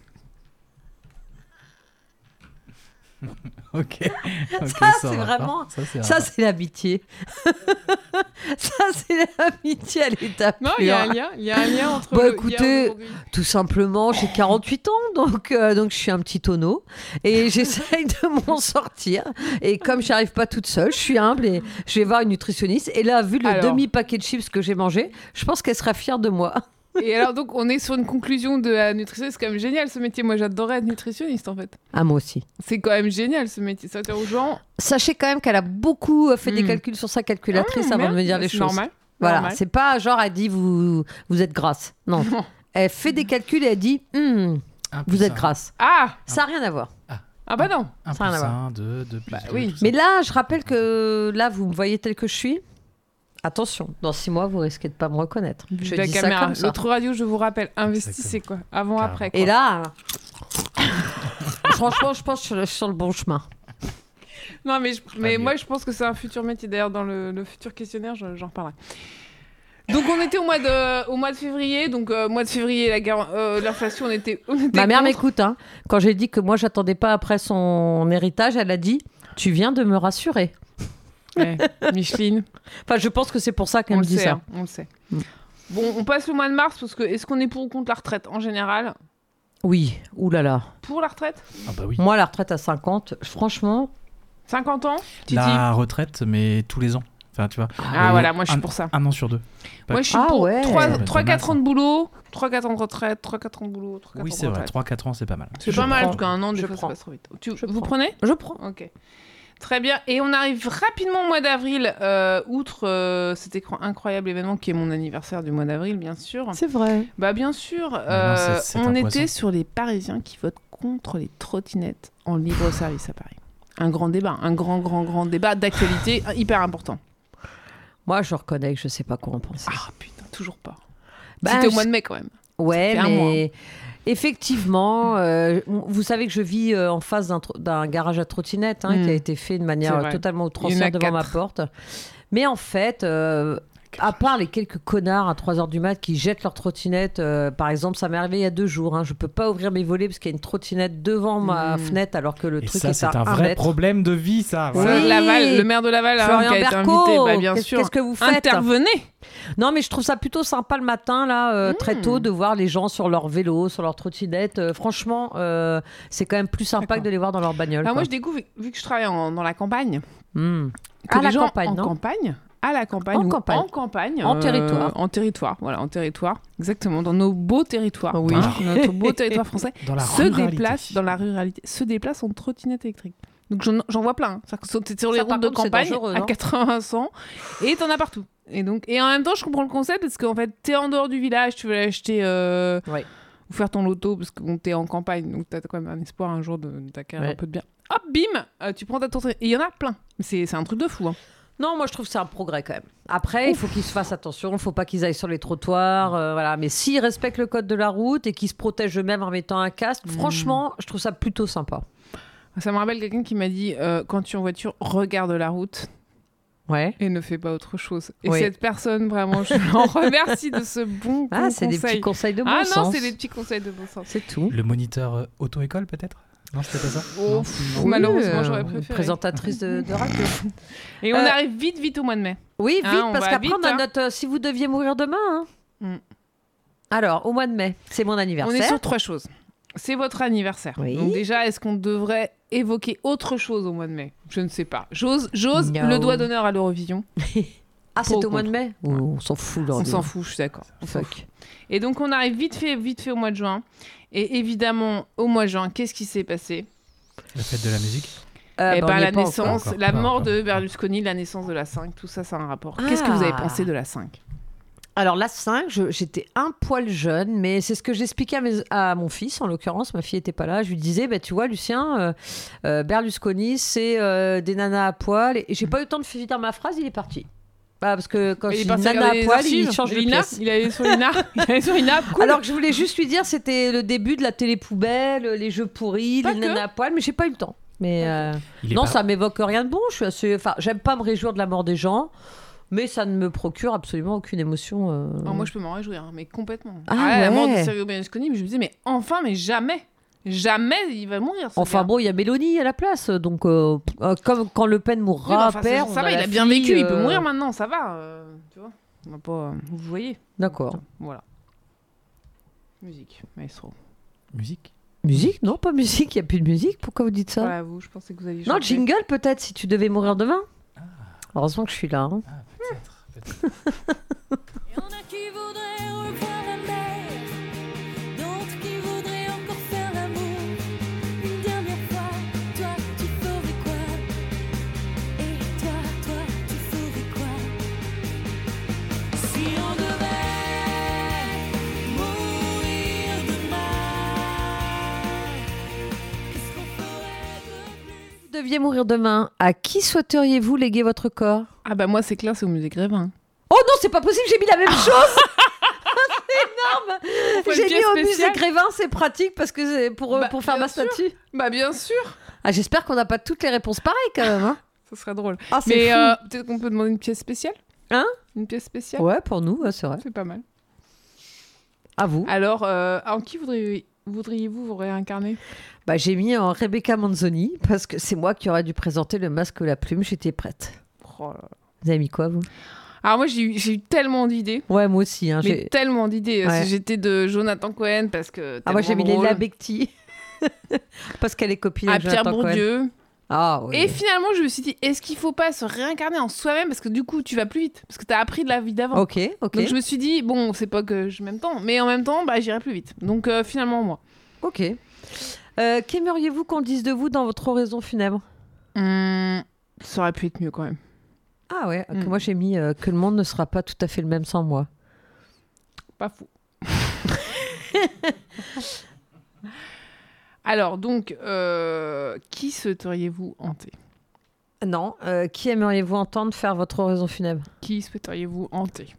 Ok. Ok, Ça, c'est va vraiment. pas. Ça, c'est Ça, rare. c'est l'amitié. Ça, c'est l'amitié à l'état Non, il y a un pur. lien. Il y a un lien entre Bah le hier et écoutez, aujourd'hui. tout simplement, j'ai quarante-huit ans, donc, euh, donc je suis un petit tonneau et j'essaye de m'en sortir. Et comme je arrive pas toute seule, je suis humble et je vais voir une nutritionniste. Et là, vu le Alors. demi-paquet de chips que j'ai mangé, je pense qu'elle sera fière de moi. Et alors donc on est sur une conclusion de la nutritionniste. C'est quand même génial ce métier. Moi j'adorais être nutritionniste en fait. Ah, moi aussi. C'est quand même génial ce métier. Ça veut dire aux gens. Sachez quand même qu'elle a beaucoup euh, fait des Mm. calculs sur sa calculatrice Ah, avant merde, de me dire bah, les c'est choses. normal. Voilà, Normal. c'est pas genre elle dit vous, vous êtes grasse. Non. Non. Elle fait des calculs et elle dit Hmm, Un plus vous êtes un. grasse. Ah Ça n'a rien à voir. ah bah non. Un Ça a rien plus à voir. un, deux, deux plus Bah deux, oui. tout ça. Mais là, je rappelle que là, vous me voyez tel que je suis. Attention, dans six mois, vous risquez de pas me reconnaître. Vu Je la dis ça caméra. comme ça. L'autre radio, je vous rappelle, investissez quoi. Avant, Carrément. après. Quoi. Et là, franchement, je pense que je suis sur le bon chemin. Non, mais, je- mais mieux. moi, je pense que c'est un futur métier. D'ailleurs, dans le, le futur questionnaire, je- j'en reparlerai. Donc, on était au mois de, au mois de février. Donc, euh, mois de février, la guerre, euh, l'inflation, on était, on était Ma mère contre. m'écoute. Hein. Quand j'ai dit que moi, j'attendais pas après son héritage, elle a dit Tu viens de me rassurer. Ouais, Micheline, Enfin, je pense que c'est pour ça on qu'elle le me dit sait. ça. hein, on le sait. Mm. Bon, on passe au mois de mars parce que est-ce qu'on est pour ou contre la retraite en général? Oui, oulala. Pour la retraite? Ah bah oui. Moi, la retraite à cinquante, franchement, cinquante ans? Titi? La retraite, mais tous les ans. Enfin, tu vois. Ah, Euh, voilà, moi, je suis un- pour ça. Un an sur deux. Pas- Moi, je suis Ah pour ouais. trois Ça va être pas quatre mal, ans de boulot, trois quatre ans de retraite, trois quatre ans de boulot, trois quatre Oui, ans de c'est vrai. retraite. trois quatre ans, c'est pas mal. C'est Je pas mal, prends. parce qu'un an, des Je fois, ça prends. passe trop vite. Tu, Je vous prends. prenez? je prends. Ok. Très bien. Et on arrive rapidement au mois d'avril, euh, outre euh, cet écran incroyable événement qui est mon anniversaire du mois d'avril, bien sûr. C'est vrai. Bah bien sûr, non, euh, c'est- c'est on un était poisson. sur les Parisiens qui votent contre les trottinettes en libre service à Paris. Un grand débat, un grand, grand, grand débat d'actualité hyper important. Moi, je reconnais que je sais pas quoi en penser. Ah putain, toujours pas. Bah, C'était au je- mois de mai quand même. Ouais, fait un mais effectivement, euh, vous savez que je vis euh, en face d'un tro- d'un garage à trottinettes hein, Mm. qui a été fait de C'est manière vrai. euh, totalement Il y en a outrancière devant ma quatre. porte. Mais en fait, euh, à part les quelques connards à trois heures du mat qui jettent leurs trottinettes, euh, par exemple, ça m'est arrivé il y a deux jours. Hein, je peux pas ouvrir mes volets parce qu'il y a une trottinette devant ma Mm. fenêtre alors que le Et truc ça, est c'est à un un vrai mètre. problème de vie, ça. Oui. Ça, Laval, le maire de Laval hein, Florian qui a été Berco, invité, bah, bien qu'est-ce- sûr. qu'est-ce que vous faites Intervenez. Non, mais je trouve ça plutôt sympa le matin, là, euh, très Mm. tôt, de voir les gens sur leur vélo, sur leur trottinette. Euh, franchement, euh, c'est quand même plus sympa D'accord. que de les voir dans leur bagnole. Alors moi, quoi. je découvre, vu- vu que je travaille en- dans la campagne, Mm. que À les la gens campagne, en non campagne, à la campagne, En ou campagne. en campagne, En euh, territoire. en territoire, voilà, en territoire, exactement, dans nos beaux territoires, Oui. hein, notre beau territoire français, Dans la se ruralité. déplacent dans la ruralité, se déplacent en trottinette électrique. Donc j'en, j'en vois plein. hein. C'est-à-dire que sur- t'es sur les Ça, par routes de contre, c'est campagne dangereux, à non quatre-vingts cent et t'en as partout. Et donc et en même temps, je comprends le concept parce qu'en fait, t'es en dehors du village, tu veux aller acheter euh, Ouais. ou faire ton loto parce que bon, t'es en campagne, donc t'as quand même un espoir un jour de d'acquérir Ouais. un peu de bien. Hop, bim, euh, tu prends ta trottinette. Et il y en a plein. C'est, c'est un truc de fou. Hein. Non, moi je trouve que c'est un progrès quand même. Après, il faut qu'ils se fassent attention, il ne faut pas qu'ils aillent sur les trottoirs, euh, voilà. Mais s'ils respectent le code de la route et qu'ils se protègent eux-mêmes en mettant un casque, Mm. franchement, je trouve ça plutôt sympa. Ça me rappelle quelqu'un qui m'a dit euh, quand tu es en voiture, regarde la route Ouais. et ne fais pas autre chose. Et Oui. cette personne, vraiment, je l'en remercie de ce bon, bon Ah, c'est des conseil. petits conseils de bon ah sens. non, c'est des petits conseils de bon sens. C'est tout. Le moniteur euh, auto-école, peut-être? Non, c'était pas ça? Oh, Non, pff, non. malheureusement, Oui, j'aurais euh, préféré. Présentatrice de, de radio. Et on Euh, arrive vite, vite au mois de mai. Oui, vite, Hein, on parce va qu'après, vite, on a hein. notre. euh, si vous deviez mourir demain. hein. Mm. Alors, au mois de mai, c'est mon On anniversaire. est sur trois choses. C'est votre anniversaire. Oui. Donc déjà, est-ce qu'on devrait évoquer autre chose au mois de mai? Je ne sais pas. J'ose, j'ose No. le doigt d'honneur à l'Eurovision. Ah, c'est Pour ou au mois de contre mai Ou on s'en fout, On Lordi. s'en fout, je suis d'accord. On s'en Fuck. Et donc on arrive vite fait, vite fait au mois de juin. Et évidemment, au mois de juin, qu'est-ce qui s'est passé? La fête de la musique. Euh, Et bah, ben on y la est pas naissance, encore. la Pas mort encore. de Berlusconi, la naissance de la cinq, tout ça, c'est un rapport. Qu'est-ce que vous avez Ah. pensé de la cinq? Alors la cinq, je- j'étais un poil jeune, mais c'est ce que j'expliquais à, mes- à mon fils, en l'occurrence, ma fille n'était pas là. Je lui disais, bah, tu vois Lucien, euh, euh, Berlusconi, c'est euh, des nanas à poil. Et j'ai pas eu le temps de finir ma phrase, il est parti. Bah, parce que quand Il est je dis parti nana regarder à les poil, archives. il change de L'I N A, pièce. il allait sur l'I N A, il allait sur l'I N A, cool. Alors que je voulais juste lui dire, c'était le début de la télé poubelle, les jeux pourris, Pas les que. nanas à poil, mais j'ai pas eu le temps. Mais euh, Il est non, pas- ça m'évoque rien de bon. Je suis assez, enfin, j'aime pas me réjouir de la mort des gens, mais ça ne me procure absolument aucune émotion. euh. Alors moi je peux m'en réjouir, hein, mais complètement. Ah La mort de ouais. Silvio Berlusconi, mais je me disais, mais enfin, mais jamais, jamais il va mourir. Ce Enfin gars. bon, il y a Mélanie à la place, donc euh, euh, comme quand Le Pen Oui, mais mourra, enfin, père, ça, on ça va, la il a bien fille, vécu, il peut euh, mourir maintenant, ça va. euh, tu vois, on va pas, euh, vous voyez. D'accord. Voilà. Musique, maestro. Musique. Musique? Non, pas musique. Il y a plus de musique. Pourquoi vous dites ça? Voilà, vous, je pensais que vous alliez Non, chanter. jingle peut-être si tu devais mourir demain. Heureusement que je suis là. hein. Ah, peut-être. peut-être. Y en a qui voudraient revoir la mer, d'autres qui voudraient encore faire l'amour. Une dernière fois, toi tu ferais quoi? Et toi, toi tu ferais quoi? Si on devait mourir demain, qu'est-ce qu'on ferait de plus? Vous deviez mourir demain. À qui souhaiteriez-vous léguer votre corps? Ah bah moi c'est clair, c'est au musée Grévin. Oh non, c'est pas possible, j'ai mis la même chose. C'est énorme. faut une J'ai mis pièce au musée spéciale. Grévin, c'est pratique parce que c'est pour, euh, Bah, pour faire bien ma sûr. statue. Bah bien sûr, Ah, j'espère qu'on n'a pas toutes les réponses pareilles quand même. Hein. ça serait drôle. Ah, c'est Mais fou. euh, peut-être qu'on peut demander une pièce spéciale. Hein? Une pièce spéciale. Ouais, pour nous, ouais, c'est vrai. C'est pas mal. À vous. Alors, euh, en qui voudriez- voudriez-vous vous réincarner? Bah, j'ai mis en Rebecca Manzoni parce que c'est moi qui aurais dû présenter le masque ou la plume. J'étais prête. Oh là là. Vous avez mis quoi, vous? Alors moi j'ai eu, j'ai eu tellement d'idées. Ouais, moi aussi. Hein, Mais j'ai- tellement d'idées. Ouais. J'étais de Jonathan Cohen parce que. Ah, moi, j'ai tellement mis drôle. Léla Becti. parce qu'elle est copine À de Pierre Jonathan Cohen. Bourdieu. Ah, oui. Et finalement, je me suis dit, est-ce qu'il faut pas se réincarner en soi-même parce que du coup, tu vas plus vite parce que t'as appris de la vie d'avant. Ok, ok. Donc je me suis dit, bon, c'est pas que je m'aime tant, mais en même temps, bah j'irai plus vite. Donc euh, finalement, moi. Ok. Euh, Qu'aimeriez-vous qu'on dise de vous dans votre oraison funèbre? Hum, ça aurait pu être mieux quand même. Ah ouais, que Mm. moi j'ai mis euh, que le monde ne sera pas tout à fait le même sans moi. Pas fou. Alors donc, euh, qui souhaiteriez-vous hanter? Non, euh, qui aimeriez-vous entendre faire votre oraison funèbre? Qui souhaiteriez-vous hanter?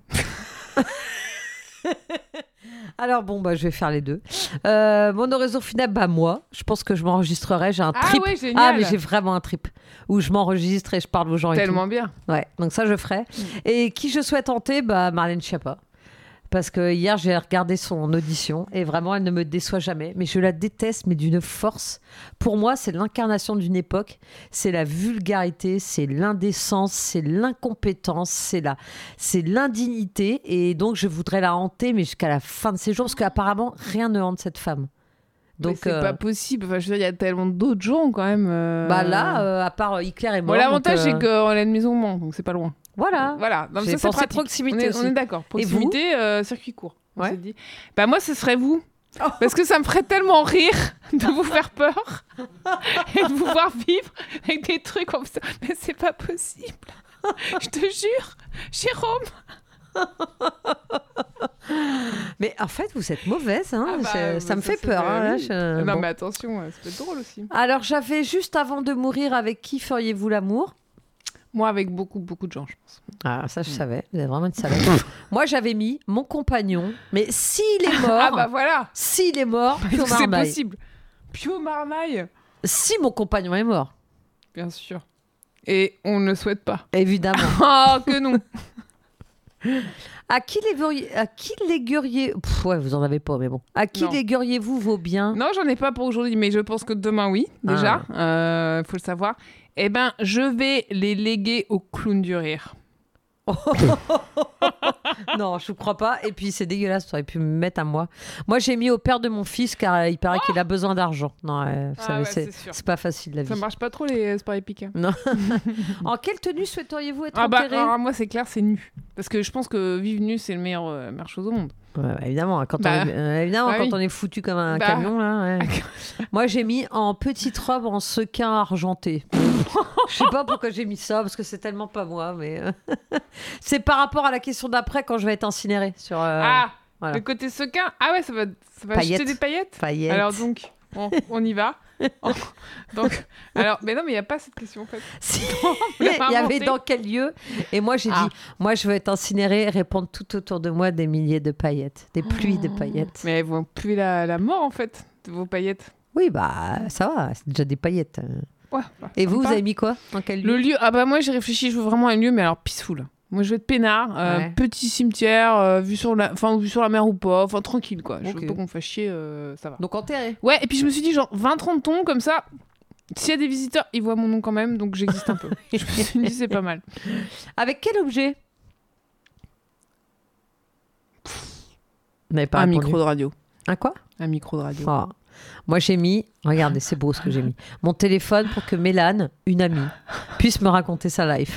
Alors bon, bah je vais faire les deux. Euh, mon oraison funèbre, bah moi, je pense que je m'enregistrerai. J'ai un Ah trip. ouais, génial. Ah mais j'ai vraiment un trip où je m'enregistre et je parle aux gens et Tellement bien. tout. Ouais, donc ça je ferai. Et qui je souhaite hanter? Bah Marlène Schiappa. Parce que hier j'ai regardé son audition et vraiment elle ne me déçoit jamais. Mais je la déteste, mais d'une force. Pour moi, c'est l'incarnation d'une époque. C'est la vulgarité, c'est l'indécence, c'est l'incompétence, c'est la, c'est l'indignité. Et donc je voudrais la hanter, mais jusqu'à la fin de ses jours, parce qu'apparemment rien ne hante cette femme. Donc Donc c'est euh, pas possible. Enfin, je veux dire, il y a tellement d'autres gens quand même. euh. bah là, euh, à part Hitler est mort. Bon, l'avantage donc, euh, c'est qu'on a une maison ment, donc c'est pas loin. voilà. Voilà. Non, mais J'ai ça, c'est pensé pratique. proximité On est, on aussi. est d'accord. Et vous Proximité, euh, circuit court. On Ouais. s'est dit. Bah moi, ce serait vous. Oh. Parce que ça me ferait tellement rire de vous faire peur et de vous voir vivre avec des trucs comme ça. Mais c'est pas possible. Je te jure, Jérôme. Mais en fait, vous êtes mauvaise, hein. Ah bah, C'est- bah, ça me ça, fait c'est peur. la hein, là, vie. je- Non bon. mais attention, euh, ça peut être drôle aussi. Alors, j'avais juste avant de mourir, avec qui feriez-vous l'amour? Moi, avec beaucoup, beaucoup de gens, je pense. Ah, ça, je savais. Vous êtes vraiment une salope. Moi, j'avais mis mon compagnon, mais s'il est mort, Ah bah voilà. s'il est mort, Pio C'est Marmaille. possible. Pio Marmaille. Si mon compagnon est mort, Bien sûr. Et on ne le souhaite pas. évidemment. Oh, que non. À qui légueriez- à qui légueriez... Pff, ouais, vous en avez pas, mais bon. À qui Non. légueriez-vous vos biens? Non, j'en ai pas pour aujourd'hui, mais je pense que demain, oui, déjà. Il faut le savoir. Eh ben, je vais les léguer au clown du rire. Non, je ne crois pas. Et puis c'est dégueulasse, tu aurais pu me mettre à moi. Moi, j'ai mis au père de mon fils car euh, il paraît qu'il a besoin d'argent. Non, euh, vous Ah savez, ouais, c'est, c'est sûr. c'est pas facile la vie. Ça marche pas trop les sports épiques. Hein. Non. En quelle tenue souhaiteriez-vous être Ah bah, enterré alors, moi c'est clair, c'est nu. Parce que je pense que vivre nu c'est le meilleur, euh, meilleure chose au monde. Ouais, bah, évidemment, quand, Bah, on, est, euh, évidemment bah quand oui. on est foutu comme un Bah. camion là. Ouais. Moi, j'ai mis en petite robe en sequin argenté. Je sais pas pourquoi j'ai mis ça parce que c'est tellement pas moi, mais euh, c'est par rapport à la question d'après quand je vais être incinérée sur. euh, ah, voilà. le côté sequin. Ah ouais, ça va, ça va Paillettes. jeter des paillettes. Paillettes. Alors donc, on, on y va. Oh, donc, alors, mais non, mais il y a pas cette question en fait. Si. On Il l'a y avait inventé. dans quel lieu? Et moi, j'ai Ah. dit, moi, je veux être incinérée et répondre tout autour de moi des milliers de paillettes, des pluies de paillettes. Mais elles vont puer la, la mort en fait de vos paillettes. Oui, bah, ça va, c'est déjà des paillettes. Ouais. bah, Et vous, sympa. vous avez mis quoi? Dans quel lieu? Le lieu, ah bah moi j'ai réfléchi, je veux vraiment un lieu, mais alors peaceful. Moi je veux être peinard, euh, Ouais. petit cimetière, euh, vue sur la, enfin vue sur la mer ou pas, enfin tranquille quoi. Je Ok. veux pas qu'on me fasse chier, euh, ça va. Donc enterré. Ouais, et puis je me suis dit genre vingt trente tons comme ça. S'il y a des visiteurs, ils voient mon nom quand même, donc j'existe un peu. Je me suis dit c'est pas mal. Avec quel objet? Vous n'avez pas Un répondu. micro de radio. Un quoi? Un micro de radio. Oh. Moi, j'ai mis, regardez, c'est beau ce que j'ai mis, mon téléphone pour que Mélane, une amie, puisse me raconter sa life.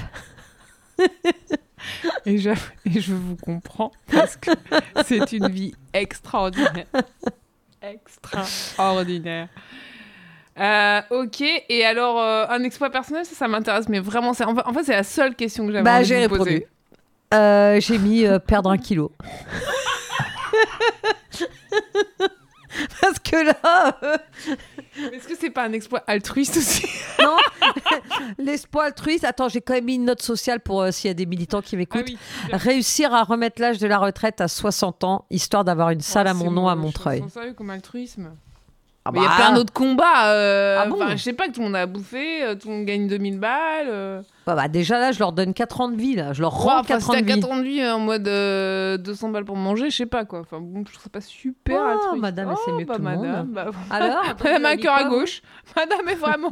Et, je, et je vous comprends parce que c'est une vie extraordinaire. Extraordinaire. Euh, ok, et alors euh, un exploit personnel, ça, ça m'intéresse, mais vraiment, c'est, en, fait, en fait, c'est la seule question que j'avais Bah, envie j'ai de vous répondu. poser. Euh, j'ai mis euh, perdre un kilo. Parce que là, euh, Mais est-ce que c'est pas un exploit altruiste aussi? non, l'espoir altruiste. Attends, j'ai quand même mis une note sociale pour euh, s'il y a des militants qui m'écoutent. Ah oui, bien. Réussir à remettre l'âge de la retraite à soixante ans, histoire d'avoir une salle Oh, à c'est mon nom à moche, Montreuil. Sans sérieux comme altruisme. Ah Mais il y a bah, plein d'autres combats. euh, Ah bon enfin, je sais pas, que tout le monde a bouffé, euh, tout le monde gagne deux mille balles. Euh... bah, bah, déjà là, je leur donne quatre ans de vie. Là. Je leur Ouais, rends enfin, quatre si ans t'as de vie. quatre ans de vie euh, en mode euh, deux cents balles pour manger, je sais pas quoi. Enfin bon, je trouve ça pas super Oh, altruiste. madame, elle sait mieux que bah, tout le monde. madame, bah, Alors, madame a un mis cœur à quoi, gauche. Madame est vraiment.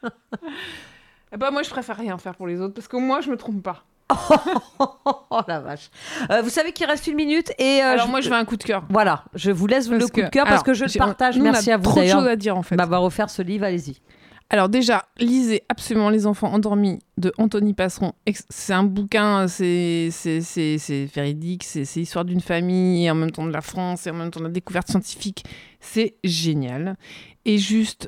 Eh bah moi je préfère rien faire pour les autres parce qu'au moins je me trompe pas. Oh la vache. Euh, vous savez qu'il reste une minute et euh, Alors moi je veux un coup de cœur. Voilà, je vous laisse le coup de cœur parce alors, que je le j'ai- partage. nous, on a Merci à vous trop de d'ailleurs choses à dire en fait. m'avoir offert ce livre. Allez-y. Alors déjà, lisez absolument Les enfants endormis de Anthony Passeron. Ex- C'est un bouquin, c'est c'est- c'est- c'est véridique, c'est c'est l'histoire d'une famille, et en même temps de la France, et en même temps de la découverte scientifique. C'est génial. Et juste,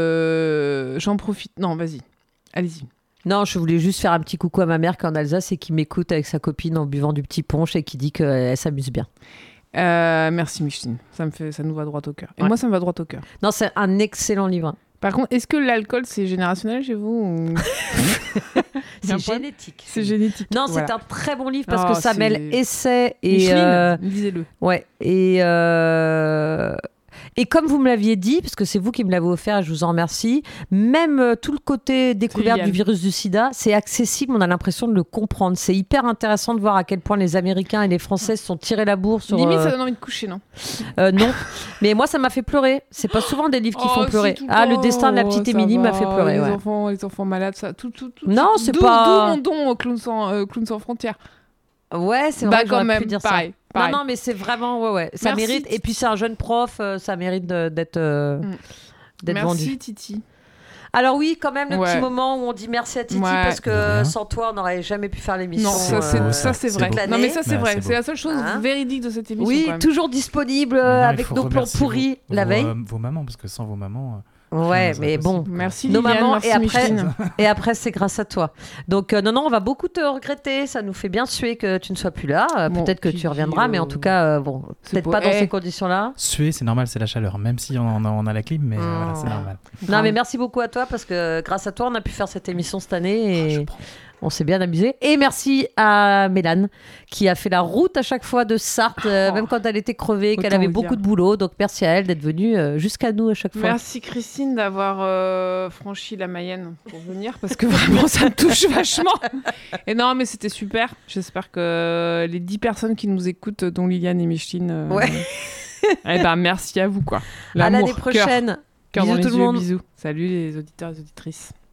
euh, j'en profite. Non, vas-y, allez-y. Non, je voulais juste faire un petit coucou à ma mère qui est en Alsace et qui m'écoute avec sa copine en buvant du petit punch et qui dit qu'elle s'amuse bien. Euh, merci Micheline, ça, me fait, ça nous va droit au cœur. Et Ouais. moi, ça me va droit au cœur. Non, c'est un excellent livre. Par contre, est-ce que l'alcool, c'est générationnel chez vous ou... Il y a un C'est problème génétique. C'est génétique. Non, Voilà. c'est un très bon livre parce Oh, que ça c'est- mêle essai et Micheline, euh, lisez-le. ouais et euh, et comme vous me l'aviez dit, parce que c'est vous qui me l'avez offert, et je vous en remercie. Même euh, tout le côté découverte Yann. du virus du SIDA, c'est accessible. On a l'impression de le comprendre. C'est hyper intéressant de voir à quel point les Américains et les Français se sont tirés la bourre sur. Limite, euh, ça donne envie de coucher, non? euh, non, mais moi ça m'a fait pleurer. C'est pas souvent des livres qui Oh, font si, pleurer. tout Ah, le temps. destin de la Oh, petite ça Émilie m'a va, fait pleurer. Les ouais. enfants, les enfants malades, ça. Tout, tout, tout. Non, tout- c'est d'où- pas- D'où mon don au clown sans, euh, clown sans frontières. Ouais, c'est Bah, vrai. quand j'aurais même, pu dire pareil, ça. pareil. Non, non, mais c'est vraiment ouais, ouais. Ça Merci, mérite. Et Titi. puis c'est un jeune prof, euh, ça mérite de- d'être euh, Mm. d'être Merci, vendu. Titi. Alors oui, quand même le Ouais. petit moment où on dit merci à Titi Ouais. parce De que rien. sans toi, on n'aurait jamais pu faire l'émission. Non, ça, c'est, euh, ça, c'est c'est vrai. beau. Non, mais ça, c'est Ouais, vrai. c'est C'est beau. la seule chose Hein véridique de cette émission. Oui, quand même. toujours disponible Mais non, euh, il avec faut nos plans remercier pourris vos- la vos, veille. euh, vos mamans, parce que sans vos mamans. euh, Ouais, rien ne mais serait bon. possible, quoi. Merci Nos Liliane, mamans, merci et après- Micheline. Et après, c'est grâce à toi. Donc, euh, non, non, on va beaucoup te regretter. Ça nous fait bien suer que tu ne sois plus là. Euh, Bon, peut-être que puis, tu reviendras, mais en euh, tout cas, euh, bon, c'est peut-être pour- pas dans Eh. ces conditions-là. Suer, c'est normal, c'est la chaleur. Même si on a, on a la clim, mais euh, Oh. voilà, c'est normal. Non, mais merci beaucoup à toi parce que grâce à toi, on a pu faire cette émission cette année Je et prends. on s'est bien amusé. Et merci à Mélane qui a fait la route à chaque fois de Sarthe, euh, Oh. même quand elle était crevée, qu'elle Autant avait vous beaucoup dire. de boulot. Donc merci à elle d'être venue euh, jusqu'à nous à chaque fois. Merci Christine d'avoir euh, franchi la Mayenne pour venir parce que vraiment ça me touche vachement. Et non mais c'était super. J'espère que les dix personnes qui nous écoutent, dont Liliane et Micheline, euh, Ouais. eh ben merci à vous quoi. À l'année L'amour, cœur, prochaine. cœur Bisous dans les tout le yeux, monde. bisous. Salut les auditeurs et les auditrices.